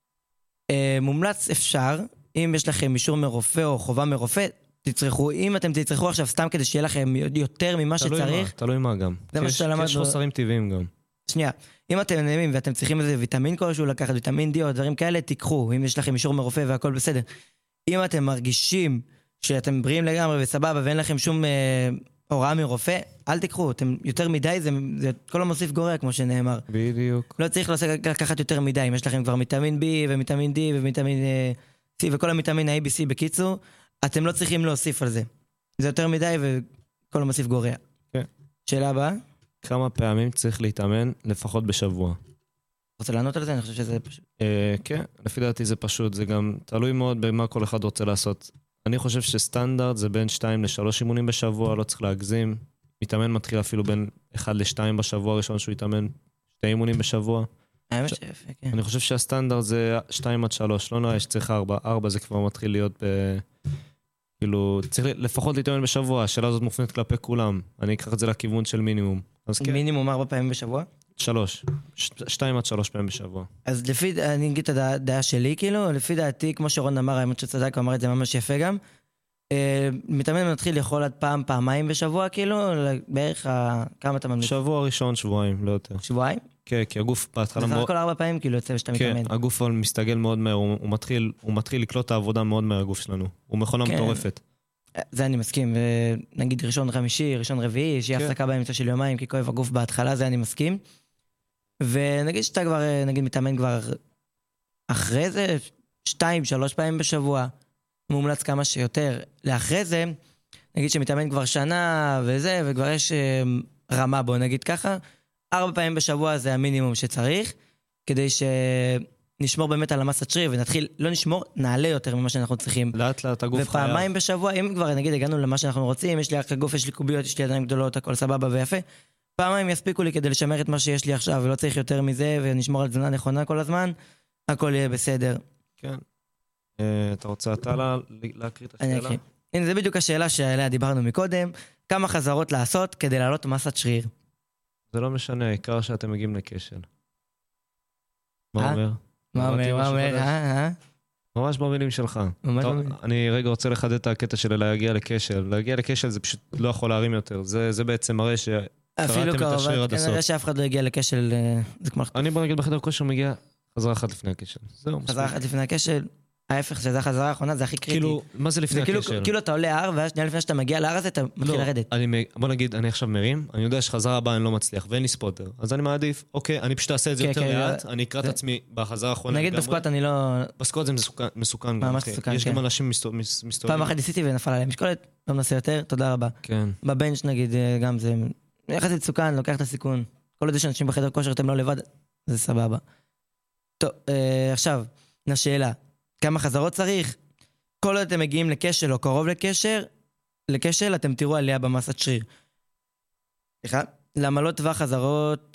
מומלץ אפשר, אם יש לכם אישור מרופא או חובה מרופא, תצרכו, אם אתם תצרכו עכשיו סתם כדי שיהיה לכם יותר ממה שצריך. תלוי מה גם. זה מה שלמדנו. יש חוסרים טבעיים גם. שנייה, אם אתם נעימים ואתם צריכים איזה ויטמין כלשהו לקחת, ויטמין די או דברים כאלה, תיקחו, אם יש לכם אישור מרופא והכל בסדר. אם אתם מרגישים שאתם בריאים לגמרי וסבבה ואין לכם שום אה, הוראה מרופא, אל תיקחו, אתם יותר מדי, זה, זה כל המוסיף גורע כמו שנאמר. בדיוק. לא צריך לקחת יותר מדי, אם יש לכם כבר ויטמין B וויטמין D וויטמין C וכל הוויטמין A, B, C בקיצור, אתם לא צריכים להוסיף על זה. זה יותר מדי וכל המוסיף גורע. כן. שאלה הבאה? כמה פעמים צריך להתאמן לפחות בשבוע? רוצה לענות על זה? אני חושב שזה פשוט. אה, כן, לפי דעתי זה פשוט, זה גם תלוי מאוד במה כל אחד רוצה לעשות. אני חושב שסטנדרט זה בין שתיים לשלוש אימונים בשבוע, לא צריך להגזים. מתאמן מתחיל אפילו בין אחד לשתיים בשבוע הראשון שהוא יתאמן שתי אימונים בשבוע. האמת שיפה, כן. אני חושב שהסטנדרט זה שתיים עד שלוש, לא נראה שצריך ארבע. ארבע זה כבר מתחיל להיות ב... כאילו, צריך לפחות להתאמן בשבוע, השאלה הזאת מופנית כלפי כולם. אני אקח את זה לכיוון של מינימום. אז כן. מינימום ארבע פעמים בשבוע? שלוש. שתיים עד שלוש פעמים בשבוע. אז לפי, אני אגיד את הדעה שלי, כאילו, לפי דעתי, כמו שרון אמר, האמת שצדק, הוא אמר את זה ממש יפה גם, מתאמן מתחיל לאכול עד פעם, פעמיים בשבוע, כאילו, בערך כמה אתה ממליץ? שבוע ראשון, שבועיים, לא יותר. שבועיים? כן, כי הגוף בהתחלה מאוד... זה כל ארבע פעמים, כאילו, יוצא ושאתה מתאמן. כן, הגוף מסתגל מאוד מהר, הוא מתחיל, הוא מתחיל לקלוט את העבודה מאוד מהר, הגוף שלנו. הוא מכונה מטורפת. זה אני מסכים, ונגיד ראשון חמישי, ראשון רביעי, שיהיה הפסקה באמצע של יומיים, כי כואב הגוף בהתחלה, זה אני מסכים. ונגיד שאתה כבר, נגיד, מתאמן כבר אחרי זה, שתיים, שלוש פעמים בשבוע, מומלץ כמה שיותר. לאחרי זה, נגיד שמתאמן כבר שנה וזה, וכבר יש רמה בו, נגיד ככה, ארבע פעמים בשבוע זה המינימום שצריך, כדי שנשמור באמת על המסת שריר, ונתחיל, לא נשמור, נעלה יותר ממה שאנחנו צריכים. לאט לאט הגוף חייב. ופעמיים בשבוע, אם כבר נגיד הגענו למה שאנחנו רוצים, יש לי רק הגוף, יש לי קוביות, יש לי ידיים גדולות, הכל סבבה ויפה, פעמיים יספיקו לי כדי לשמר את מה שיש לי עכשיו, ולא צריך יותר מזה, ונשמור על תזונה נכונה כל הזמן, הכל יהיה בסדר. כן. אתה רוצה אתה להקריא את השאלה? הנה, זה בדיוק השאלה שעליה דיברנו מקודם, כמה חזרות לעשות כדי לעלות מסת שריר? זה לא משנה, העיקר שאתם מגיעים לכשל. מה אומר? מה אומר? מה אומר? אה? ממש במילים שלך. אני רגע רוצה לחדד את הקטע של להגיע לכשל. להגיע לכשל זה פשוט לא יכול להרים יותר. זה בעצם מראה שקראתם את השריר עד הסוף. כנראה שאף אחד לא הגיע לכשל, זה כמו... אני בוא נגיד בחדר כושר מגיע חזרה אחת לפני הכשל. חזרה אחת לפני הכשל, ההפך שזה החזרה האחרונה, זה הכי קריטי. כאילו, מה זה לפני הכשל? כאילו אתה עולה הר, והשנייה לפני שאתה מגיע להר הזה, אתה מתחיל לרדת. בוא נגיד, אני עכשיו מרים, אני יודע שחזרה הבאה אני לא מצליח, ואין לי ספוטר. אז אני מעדיף, אוקיי, אני פשוט אעשה את זה יותר לאט, אני אקרא את עצמי בחזרה האחרונה. נגיד בסקוט אני לא... בסקוט זה מסוכן. ממש מסוכן, יש כן. גם אנשים מסתובבים. פעם אחת ניסיתי ונפל עליהם משקולת, לא מנסה יותר, תודה רבה. כן. בבנץ' נגיד, גם זה... יחסית מסוכן, לוקח את הסיכון. כל עוד יש אנשים בחדר כושר, אתם לא לבד, זה סבבה. טוב, עכשיו, נשאלה, כמה חזרות צריך? כל עוד אתם מגיעים לקשל או קרוב לקשר, לקשל אתם תראו עלייה במסת שריר. סליחה? למה לא טווח חזרות...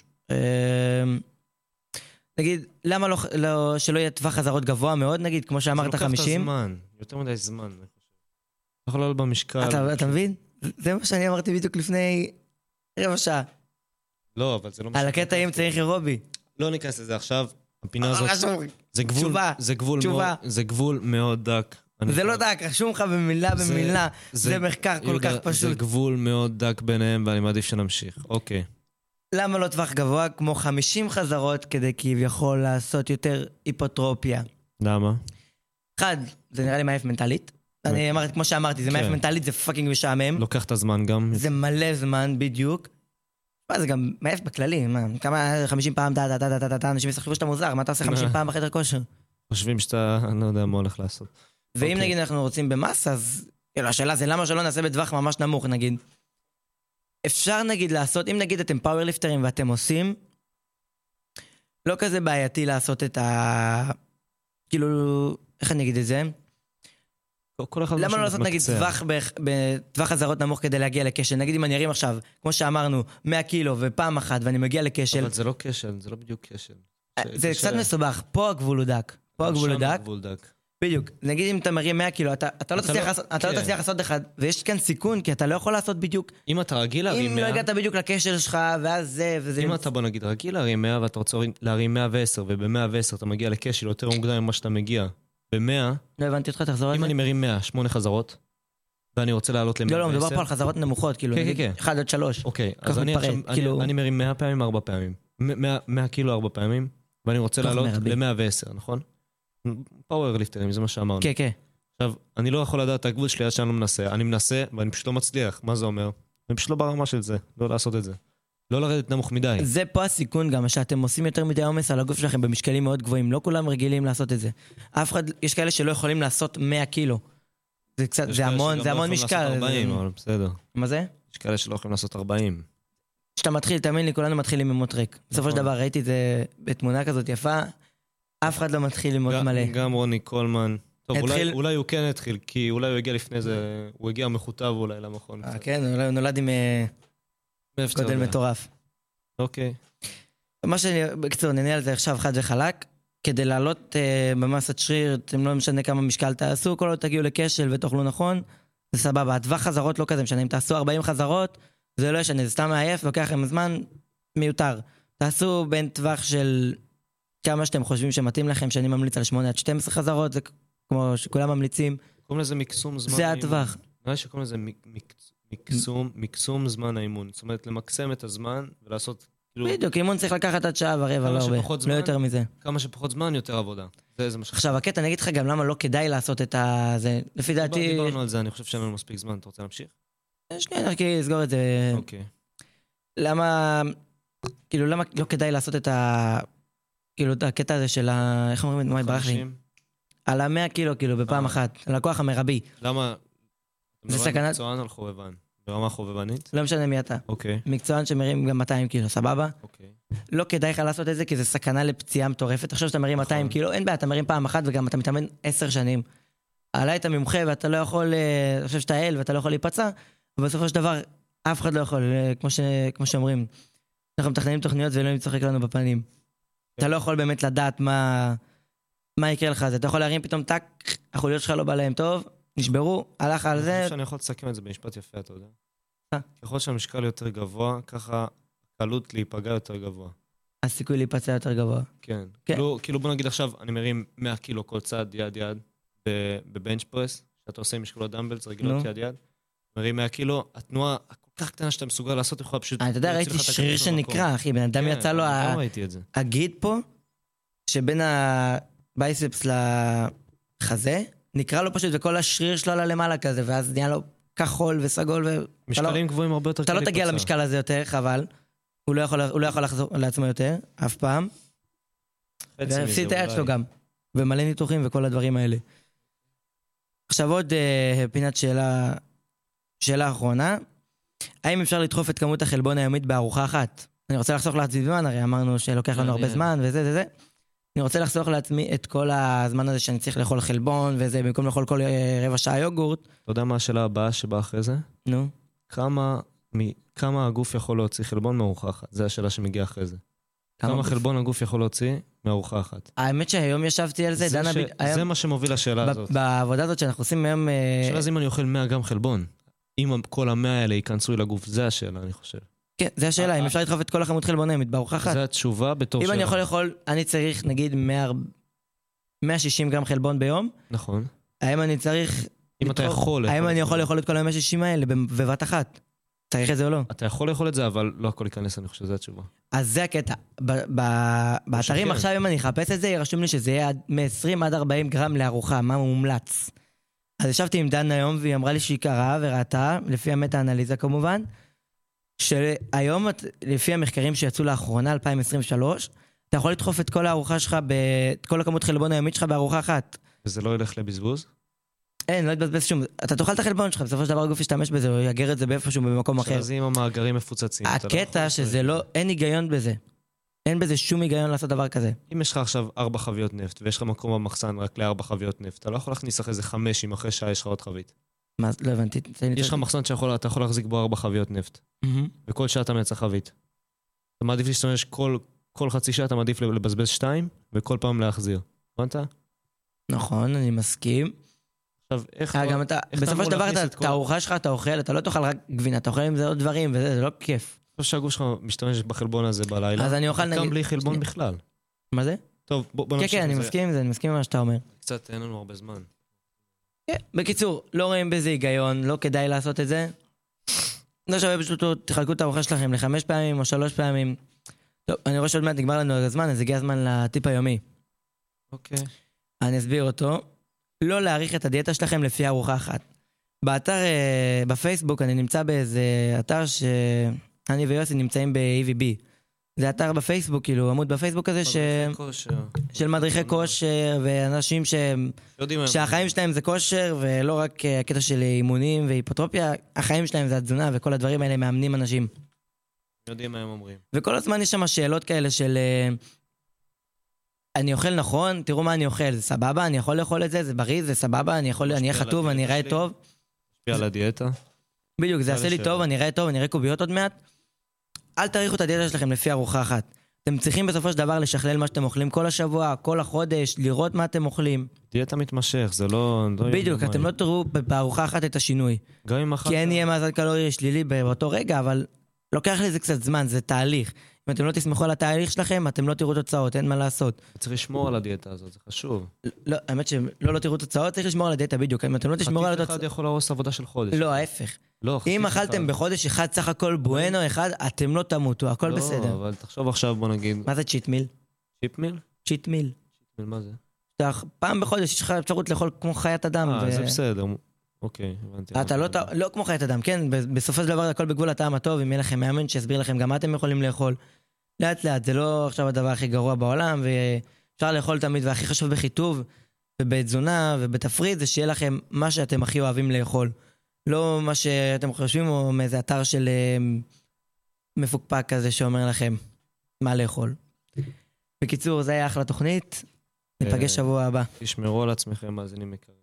נגיד, למה לא, לא, שלא יהיה טווח חזרות גבוה מאוד, נגיד, כמו שאמרת חמישים? זה לוקח את הזמן, יותר מדי זמן, אני חושב. אתה יכול לעלות במשקל. אתה, אתה מבין? זה מה שאני אמרתי בדיוק לפני רבע שעה. לא, אבל זה לא... על הקטע אם צריך אירובי. לא ניכנס לזה עכשיו. הפינה הזאת, זה גבול, זה גבול מאוד, זה גבול מאוד דק. זה לא דק, רשום לך במילה במילה, זה מחקר כל כך פשוט. זה גבול מאוד דק ביניהם, ואני מעדיף שנמשיך. אוקיי. למה לא טווח גבוה כמו חמישים חזרות כדי כביכול לעשות יותר היפוטרופיה? למה? אחד, זה נראה לי מעייף מנטלית. אני אמרתי, כמו שאמרתי, זה מעייף מנטלית, זה פאקינג משעמם. לוקח את הזמן גם. זה מלא זמן בדיוק. מה, זה גם מעייף בכללי, מה, כמה חמישים פעם, דה, דה, דה, דה, דה, דה, אנשים ישחקו שאתה מוזר, מה אתה עושה חמישים פעם בחדר כושר? חושבים שאתה, אני לא יודע מה הולך לעשות. ואם נגיד אנחנו רוצים במס, אז השאלה זה למה שלא נעשה בטווח ממש נמוך, נגיד. אפשר נגיד לעשות, אם נגיד אתם פאוורליפטרים ואתם עושים, לא כזה בעייתי לעשות את ה... כאילו, איך אני אגיד את זה? כל אחד למה לא לעשות נגיד טווח בטווח חזרות נמוך כדי להגיע לכשל? נגיד אם אני ארים עכשיו, כמו שאמרנו, מאה קילו ופעם אחת ואני מגיע לכשל. אבל זה לא כשל, זה לא בדיוק כשל. זה קצת מסובך, פה הגבול הוא דק. פה הגבול הוא דק. בדיוק. נגיד אם אתה מרים מאה קילו, אתה לא תצליח לעשות אחד, ויש כאן סיכון, כי אתה לא יכול לעשות בדיוק. אם אתה רגיל להרים מאה... אם לא הגעת בדיוק לכשל שלך, ואז זה וזה... אם אתה בוא נגיד רגיל להרים מאה, ואתה רוצה להרים מאה ועשר, וב-מאה ועשר אתה מגיע לכשל יותר מוקדם ממה שאתה מגיע. ב-מאה... לא הבנתי אותך, תחזור על זה. אם אני מרים מאה, שמונה חזרות, ואני רוצה לעלות ל-מאה ועשר... לא, לא, מדובר פה על חזרות נמוכות, כאילו, נגיד אחד עד שלוש. אוקיי, אז אני מרים מאה פעמים, ארבע פעמים. מאה קילו ארבע פעמים, ואני רוצה לעלות ל-מאה ועשר, נכון? פאוור ליפטרים, זה מה שאמרנו. כן, כן. עכשיו, אני לא יכול לדעת את הגבול שלי עד שאני לא מנסה. אני מנסה, ואני פשוט לא מצליח. מה זה אומר? אני פשוט לא ברמה של זה, לא לעשות את זה. לא לרדת נמוך מדי. זה פה הסיכון גם, שאתם עושים יותר מדי עומס על הגוף שלכם במשקלים מאוד גבוהים. לא כולם רגילים לעשות את זה. אף אחד, יש כאלה שלא יכולים לעשות מאה קילו. זה קצת, זה המון, זה המון משקל. ארבעים, אבל בסדר. מה זה? יש כאלה שלא יכולים לעשות ארבעים. כשאתה מתחיל, תאמין לי, כולנו מתחילים עם מוטרק. בסופו של דבר, ראיתי את זה בתמונה כזאת יפה. אף אחד לא מתחיל ללמוד מלא. גם רוני קולמן. טוב, אולי, אולי הוא כן התחיל, כי אולי הוא הגיע לפני זה, הוא הגיע מחוטב אולי למכון. אה, כן, אולי הוא נולד עם גודל מטורף. אוקיי. מה שאני, בקצור, נענה על זה עכשיו חד וחלק, כדי לעלות במסת שריר, אתם לא משנה כמה משקל תעשו, כל עוד תגיעו לכשל ותאכלו נכון, זה סבבה. הטווח חזרות לא כזה משנה, אם תעשו ארבעים חזרות, זה לא ישנה, זה סתם מעייף, לוקח עם הזמן מיותר. תעשו בין טווח של כמה שאתם חושבים שמתאים לכם, שאני ממליץ על שמונה עד שתים עשרה חזרות, זה כמו שכולם ממליצים. קוראים לזה מקסום זמן האימון. זה הטווח. נראה שקוראים לזה מקסום, מקסום זמן האימון. זאת אומרת, למקסם את הזמן ולעשות... בדיוק, אימון צריך לקחת עד שעה ורבע, לא הרבה, לא יותר מזה. כמה שפחות זמן, יותר עבודה. זה מה ש... עכשיו, הקטע, אני אגיד לך גם למה לא כדאי לעשות את זה. לפי דעתי... דיברנו על זה, אני חושב שאין לנו מספיק זמן. אתה רוצה להמשיך? שנייה, רק לסגור את זה. אוקיי. למה... כאילו, למה לא כדאי לעשות את ה... כאילו, את הקטע הזה של ה... איך אומרים? מה ברח לי? על ה-מאה קילו, כאילו, בפעם אחת. על הכוח המרבי. למה? זה סכנת... מקצוען על חובבן. ברמה חובבנית? לא משנה מי אתה. אוקיי. מקצוען שמרים גם מאתיים קילו, סבבה? אוקיי. לא כדאי לך לעשות את זה, כי זה סכנה לפציעה מטורפת. עכשיו שאתה מרים מאתיים קילו, אין בעיה, אתה מרים פעם אחת וגם אתה מתאמן עשר שנים. עלה את המומחה ואתה לא יכול, אני חושב שאתה אל ואתה לא יכול להיפצע, ובסופו של דבר, אף אחד לא יכול, כמו ש... כמו שאומרים. אנחנו מתכננים תוכניות ולא צוחק לנו בפנים. אתה לא יכול באמת לדעת מה, מה יקרה לך. אתה יכול להרים פתאום טק, החוליות שלך לא בא להם טוב, נשברו, הלך על זה. אני חושב שאני יכול לסכם את זה במשפט יפה, אתה יודע. ככל שהמשקל יותר גבוה, ככה קלות להיפגע יותר גבוה. הסיכוי להיפצע יותר גבוה. כן. כאילו, כאילו בוא נגיד עכשיו, אני מרים מאה קילו כל צד, יד יד, בבנץ' פרס, שאתה עושה משקולות דמבלס, רגילות יד יד, מרים מאה קילו, התנועה כל כך קטנה שאתה מסוגל לעשות, יכולה פשוט... אתה יודע, ראיתי שריר שנקרא, אחי, בן אדם יצא לו הגיד פה, שבין הבייספס לחזה, נקרא לו פשוט, וכל השריר שלו עלה למעלה כזה, ואז נהיה לו כחול וסגול, משקלים גבוהים הרבה יותר אתה לא תגיע למשקל הזה יותר, חבל, הוא לא יכול לחזור לעצמו יותר, אף פעם, והפסיד את היד שלו גם, ומלא ניתוחים וכל הדברים האלה. עכשיו עוד פינת שאלה, שאלה אחרונה, האם אפשר לדחוף את כמות החלבון היומית בארוחה אחת? אני רוצה לחסוך לעצמי זמן, הרי אמרנו שלוקח לנו הרבה זמן וזה וזה. אני רוצה לחסוך לעצמי את כל הזמן הזה שאני צריך לאכול חלבון וזה, במקום לאכול כל רבע שעה יוגורט. אתה יודע מה השאלה הבאה שבאה אחרי זה? נו. כמה, כמה הגוף יכול להוציא חלבון מארוחה אחת? זה השאלה שמגיעה אחרי זה. כמה חלבון הגוף יכול להוציא מארוחה אחת? האמת שהיום ישבתי על זה. זה מה שמוביל לשאלה הזאת. בעבודה הזאת שאנחנו עושים היום... השאלה זה אם אני אוכל מאה גרם חלבון. אם כל המאה האלה ייכנסו לי לגוף, זה השאלה, אני חושב. כן, זה השאלה, אם אפשר לדחוף את כל הכמות חלבון היומית בארוחה אחת. זה התשובה בתור שאלה. אם אני יכול לאכול, אני צריך נגיד מאה ושישים גרם חלבון ביום. נכון. האם אני צריך... אם אתה יכול... האם אני יכול לאכול את כל ה-מאה ושישים האלה בבת אחת? צריך את זה או לא? אתה יכול לאכול את זה, אבל לא הכל ייכנס, אני חושב שזה התשובה. אז זה הקטע. באתרים עכשיו, אם אני אחפש את זה, ירשום לי שזה יהיה מ-עשרים עד ארבעים גרם לארוחה, מה מומלץ. אז ישבתי עם דן היום, והיא אמרה לי שהיא קראה וראתה, לפי המטה-אנליזה כמובן, שהיום, לפי המחקרים שיצאו לאחרונה, אלפיים עשרים ושלוש, אתה יכול לדחוף את כל הארוחה שלך, את כל הכמות חלבון היומית שלך בארוחה אחת. וזה לא ילך לבזבוז? אין, לא יתבזבז שום. אתה תאכל את החלבון שלך, בסופו של דבר הגוף ישתמש בזה, הוא יאגר את זה באיפשהו במקום אחר. אז אם המאגרים מפוצצים. הקטע שזה לא, אין היגיון בזה. אין בזה שום היגיון לעשות דבר כזה. אם יש לך עכשיו ארבע חביות נפט, ויש לך מקום במחסן רק לארבע חביות נפט, אתה לא יכול להכניס אחרי זה חמש, אם אחרי שעה יש לך עוד חבית. מה, לא הבנתי. יש לך מחסן שאתה יכול להחזיק בו ארבע חביות נפט. וכל שעה אתה מייצר חבית. אתה מעדיף להשתמש כל, כל חצי שעה, אתה מעדיף לבזבז שתיים, וכל פעם להחזיר. הבנת? נכון, אני מסכים. עכשיו, איך... גם אתה, בסופו של דבר, את הארוחה שלך, אתה אוכל, אתה לא תאכל רק גבינה, אתה אוכל עם זה עוד דברים, וזה, זה לא כיף. אני חושב שהגוף שלך משתמש בחלבון הזה בלילה. אז אני אוכל נגיד... גם בלי חלבון בכלל. מה זה? טוב, בוא נמשיך. כן, כן, אני מסכים עם זה, אני מסכים עם מה שאתה אומר. קצת, אין לנו הרבה זמן. בקיצור, לא רואים בזה היגיון, לא כדאי לעשות את זה. לא שווה פשוט, תחלקו את הארוחה שלכם לחמש פעמים או שלוש פעמים. טוב, אני רואה שעוד מעט נגמר לנו הזמן, אז הגיע הזמן לטיפ היומי. אוקיי. אני אסביר אותו. לא להעריך את הדיאטה שלכם לפי ארוחה אחת. באתר, בפייסבוק, אני נמצא באיזה אתר שאני ויוסי נמצאים ב-אי וי בי. זה אתר בפייסבוק, כאילו, עמוד בפייסבוק הזה ש... של מדריכי כושר, ואנשים ש... שהחיים שלהם זה כושר, ולא רק הקטע של אימונים והיפוטרופיה, החיים שלהם זה התזונה, וכל הדברים האלה מאמנים אנשים. יודעים מה הם אומרים. וכל הזמן יש שם שאלות כאלה של... אני אוכל נכון, תראו מה אני אוכל, זה סבבה, אני יכול לאכול את זה, זה בריא, זה סבבה, אני יכול, אני אהיה חטוב, אני אראה טוב. משפיע על הדיאטה. בדיוק, זה יעשה לי טוב, אני אראה טוב, אני אראה קוביות עוד מעט. אל תאריכו את הדיאטה שלכם לפי ארוחה אחת. אתם צריכים בסופו של דבר לשכלל מה שאתם אוכלים כל השבוע, כל החודש, לראות מה אתם אוכלים. דיאטה מתמשך, זה לא... בדיוק, אתם לא תראו בארוחה אחת את השינוי. גם אם אחת... כי אין יהיה מאזן קלורי שלילי באותו רגע, אבל לוקח לזה קצת זמן, זה תהליך. אם אתם לא תסמכו על התהליך שלכם, אתם לא תראו תוצאות, אין מה לעשות. צריך לשמור על הדיאטה הזאת, זה חשוב. לא, האמת שלא לא תראו תוצאות, צריך לשמור על הדיאטה בדיוק. אם אתם לא תשמרו על התוצאות... חתיך אחד יכול להרוס עבודה של חודש. לא, ההפך. לא, אם אכלתם בחודש אחד סך הכל בואנו אחד, אתם לא תמותו, הכל בסדר. לא, אבל תחשוב עכשיו, בוא נגיד... מה זה צ'יט מיל? צ'יט מיל? צ'יט מיל. צ'יט מיל, מה זה? פעם בחודש יש לך אפשרות לאכול כמו חיית אדם. אה, זה בסדר. אוקיי, הבנתי. אתה לא, לא כמו חיית אדם, כן? בסופו של דבר הכל בגבול הטעם הטוב, אם יהיה לכם מאמן שיסביר לכם גם מה אתם יכולים לאכול. לאט לאט, זה לא עכשיו הדבר הכי גרוע בעולם, ואפשר לאכול תמיד, והכי חשוב בחיטוב, ובתזונה, ובתפריט, זה שיהיה לכם מה שאתם הכי אוהבים לאכול. לא מה שאתם חושבים, או מאיזה אתר של מפוקפק כזה שאומר לכם מה לאכול. בקיצור, זה היה אחלה תוכנית, נפגש שבוע הבא. תשמרו על עצמכם, מאזינים יקרים.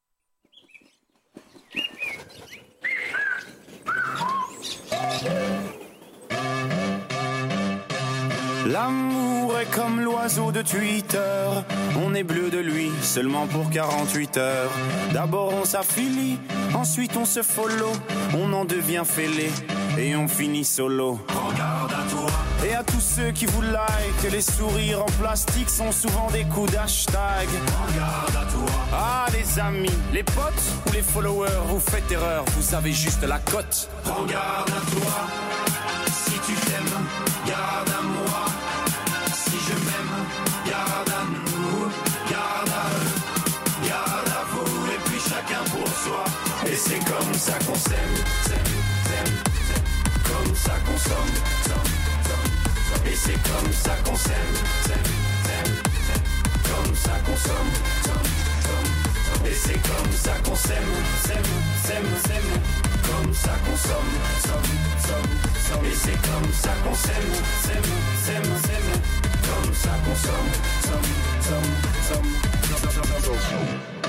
L'amour est comme l'oiseau de Twitter. On est bleu de lui seulement pour quarante-huit heures. D'abord on s'affilie, ensuite on se follow. On en devient fêlé et on finit solo. Regarde à toi. Et à tous ceux qui vous like, les sourires en plastique sont souvent des coups d'hashtag. Regarde à toi. Ah les amis, les potes ou les followers, vous faites erreur, vous avez juste la cote. Regarde à toi. Si tu t'aimes, garde à moi. Si je m'aime, garde à nous, garde à eux, garde à vous, et puis chacun pour soi. Et c'est comme ça qu'on s'aime, s'aime, s'aime, s'aime, comme ça qu'on somme, somme, somme, somme. Et c'est comme ça qu'on s'aime, s'aime, s'aime, s'aime, comme ça qu'on somme, somme, somme, somme. Et c'est comme ça qu'on s'aime, s'aime, s'aime, s'aime, comme ça qu'on somme, somme, somme, somme. Et c'est comme ça qu'on s'aime, s'aime, s'aime, s'aime, comme ça qu'on somme, somme, somme, somme, somme, somme, somme.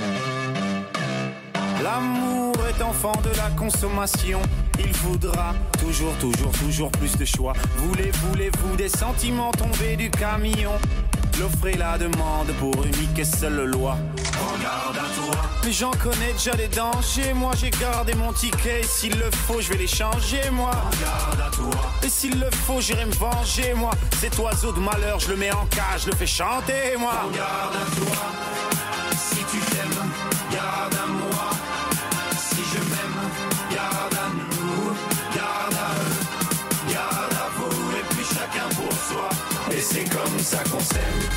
L'amour est enfant de la consommation. Il voudra toujours, toujours, toujours plus de choix. Voulez, voulez-vous des sentiments tombés du camion? L'offre et la demande pour unique et seule loi. Regarde à toi. Mais j'en connais déjà les dangers. Moi j'ai gardé mon ticket. Et s'il le faut, je vais les changer, moi. Regarde à toi. Et s'il le faut, j'irai me venger, moi. Cet oiseau de malheur, je le mets en cage, je le fais chanter, moi. Regarde à toi. Si tu t'aimes, garde à moi. Si je m'aime, garde à nous, garde à eux, garde à vous, et puis chacun pour soi. Et c'est comme ça qu'on s'aime.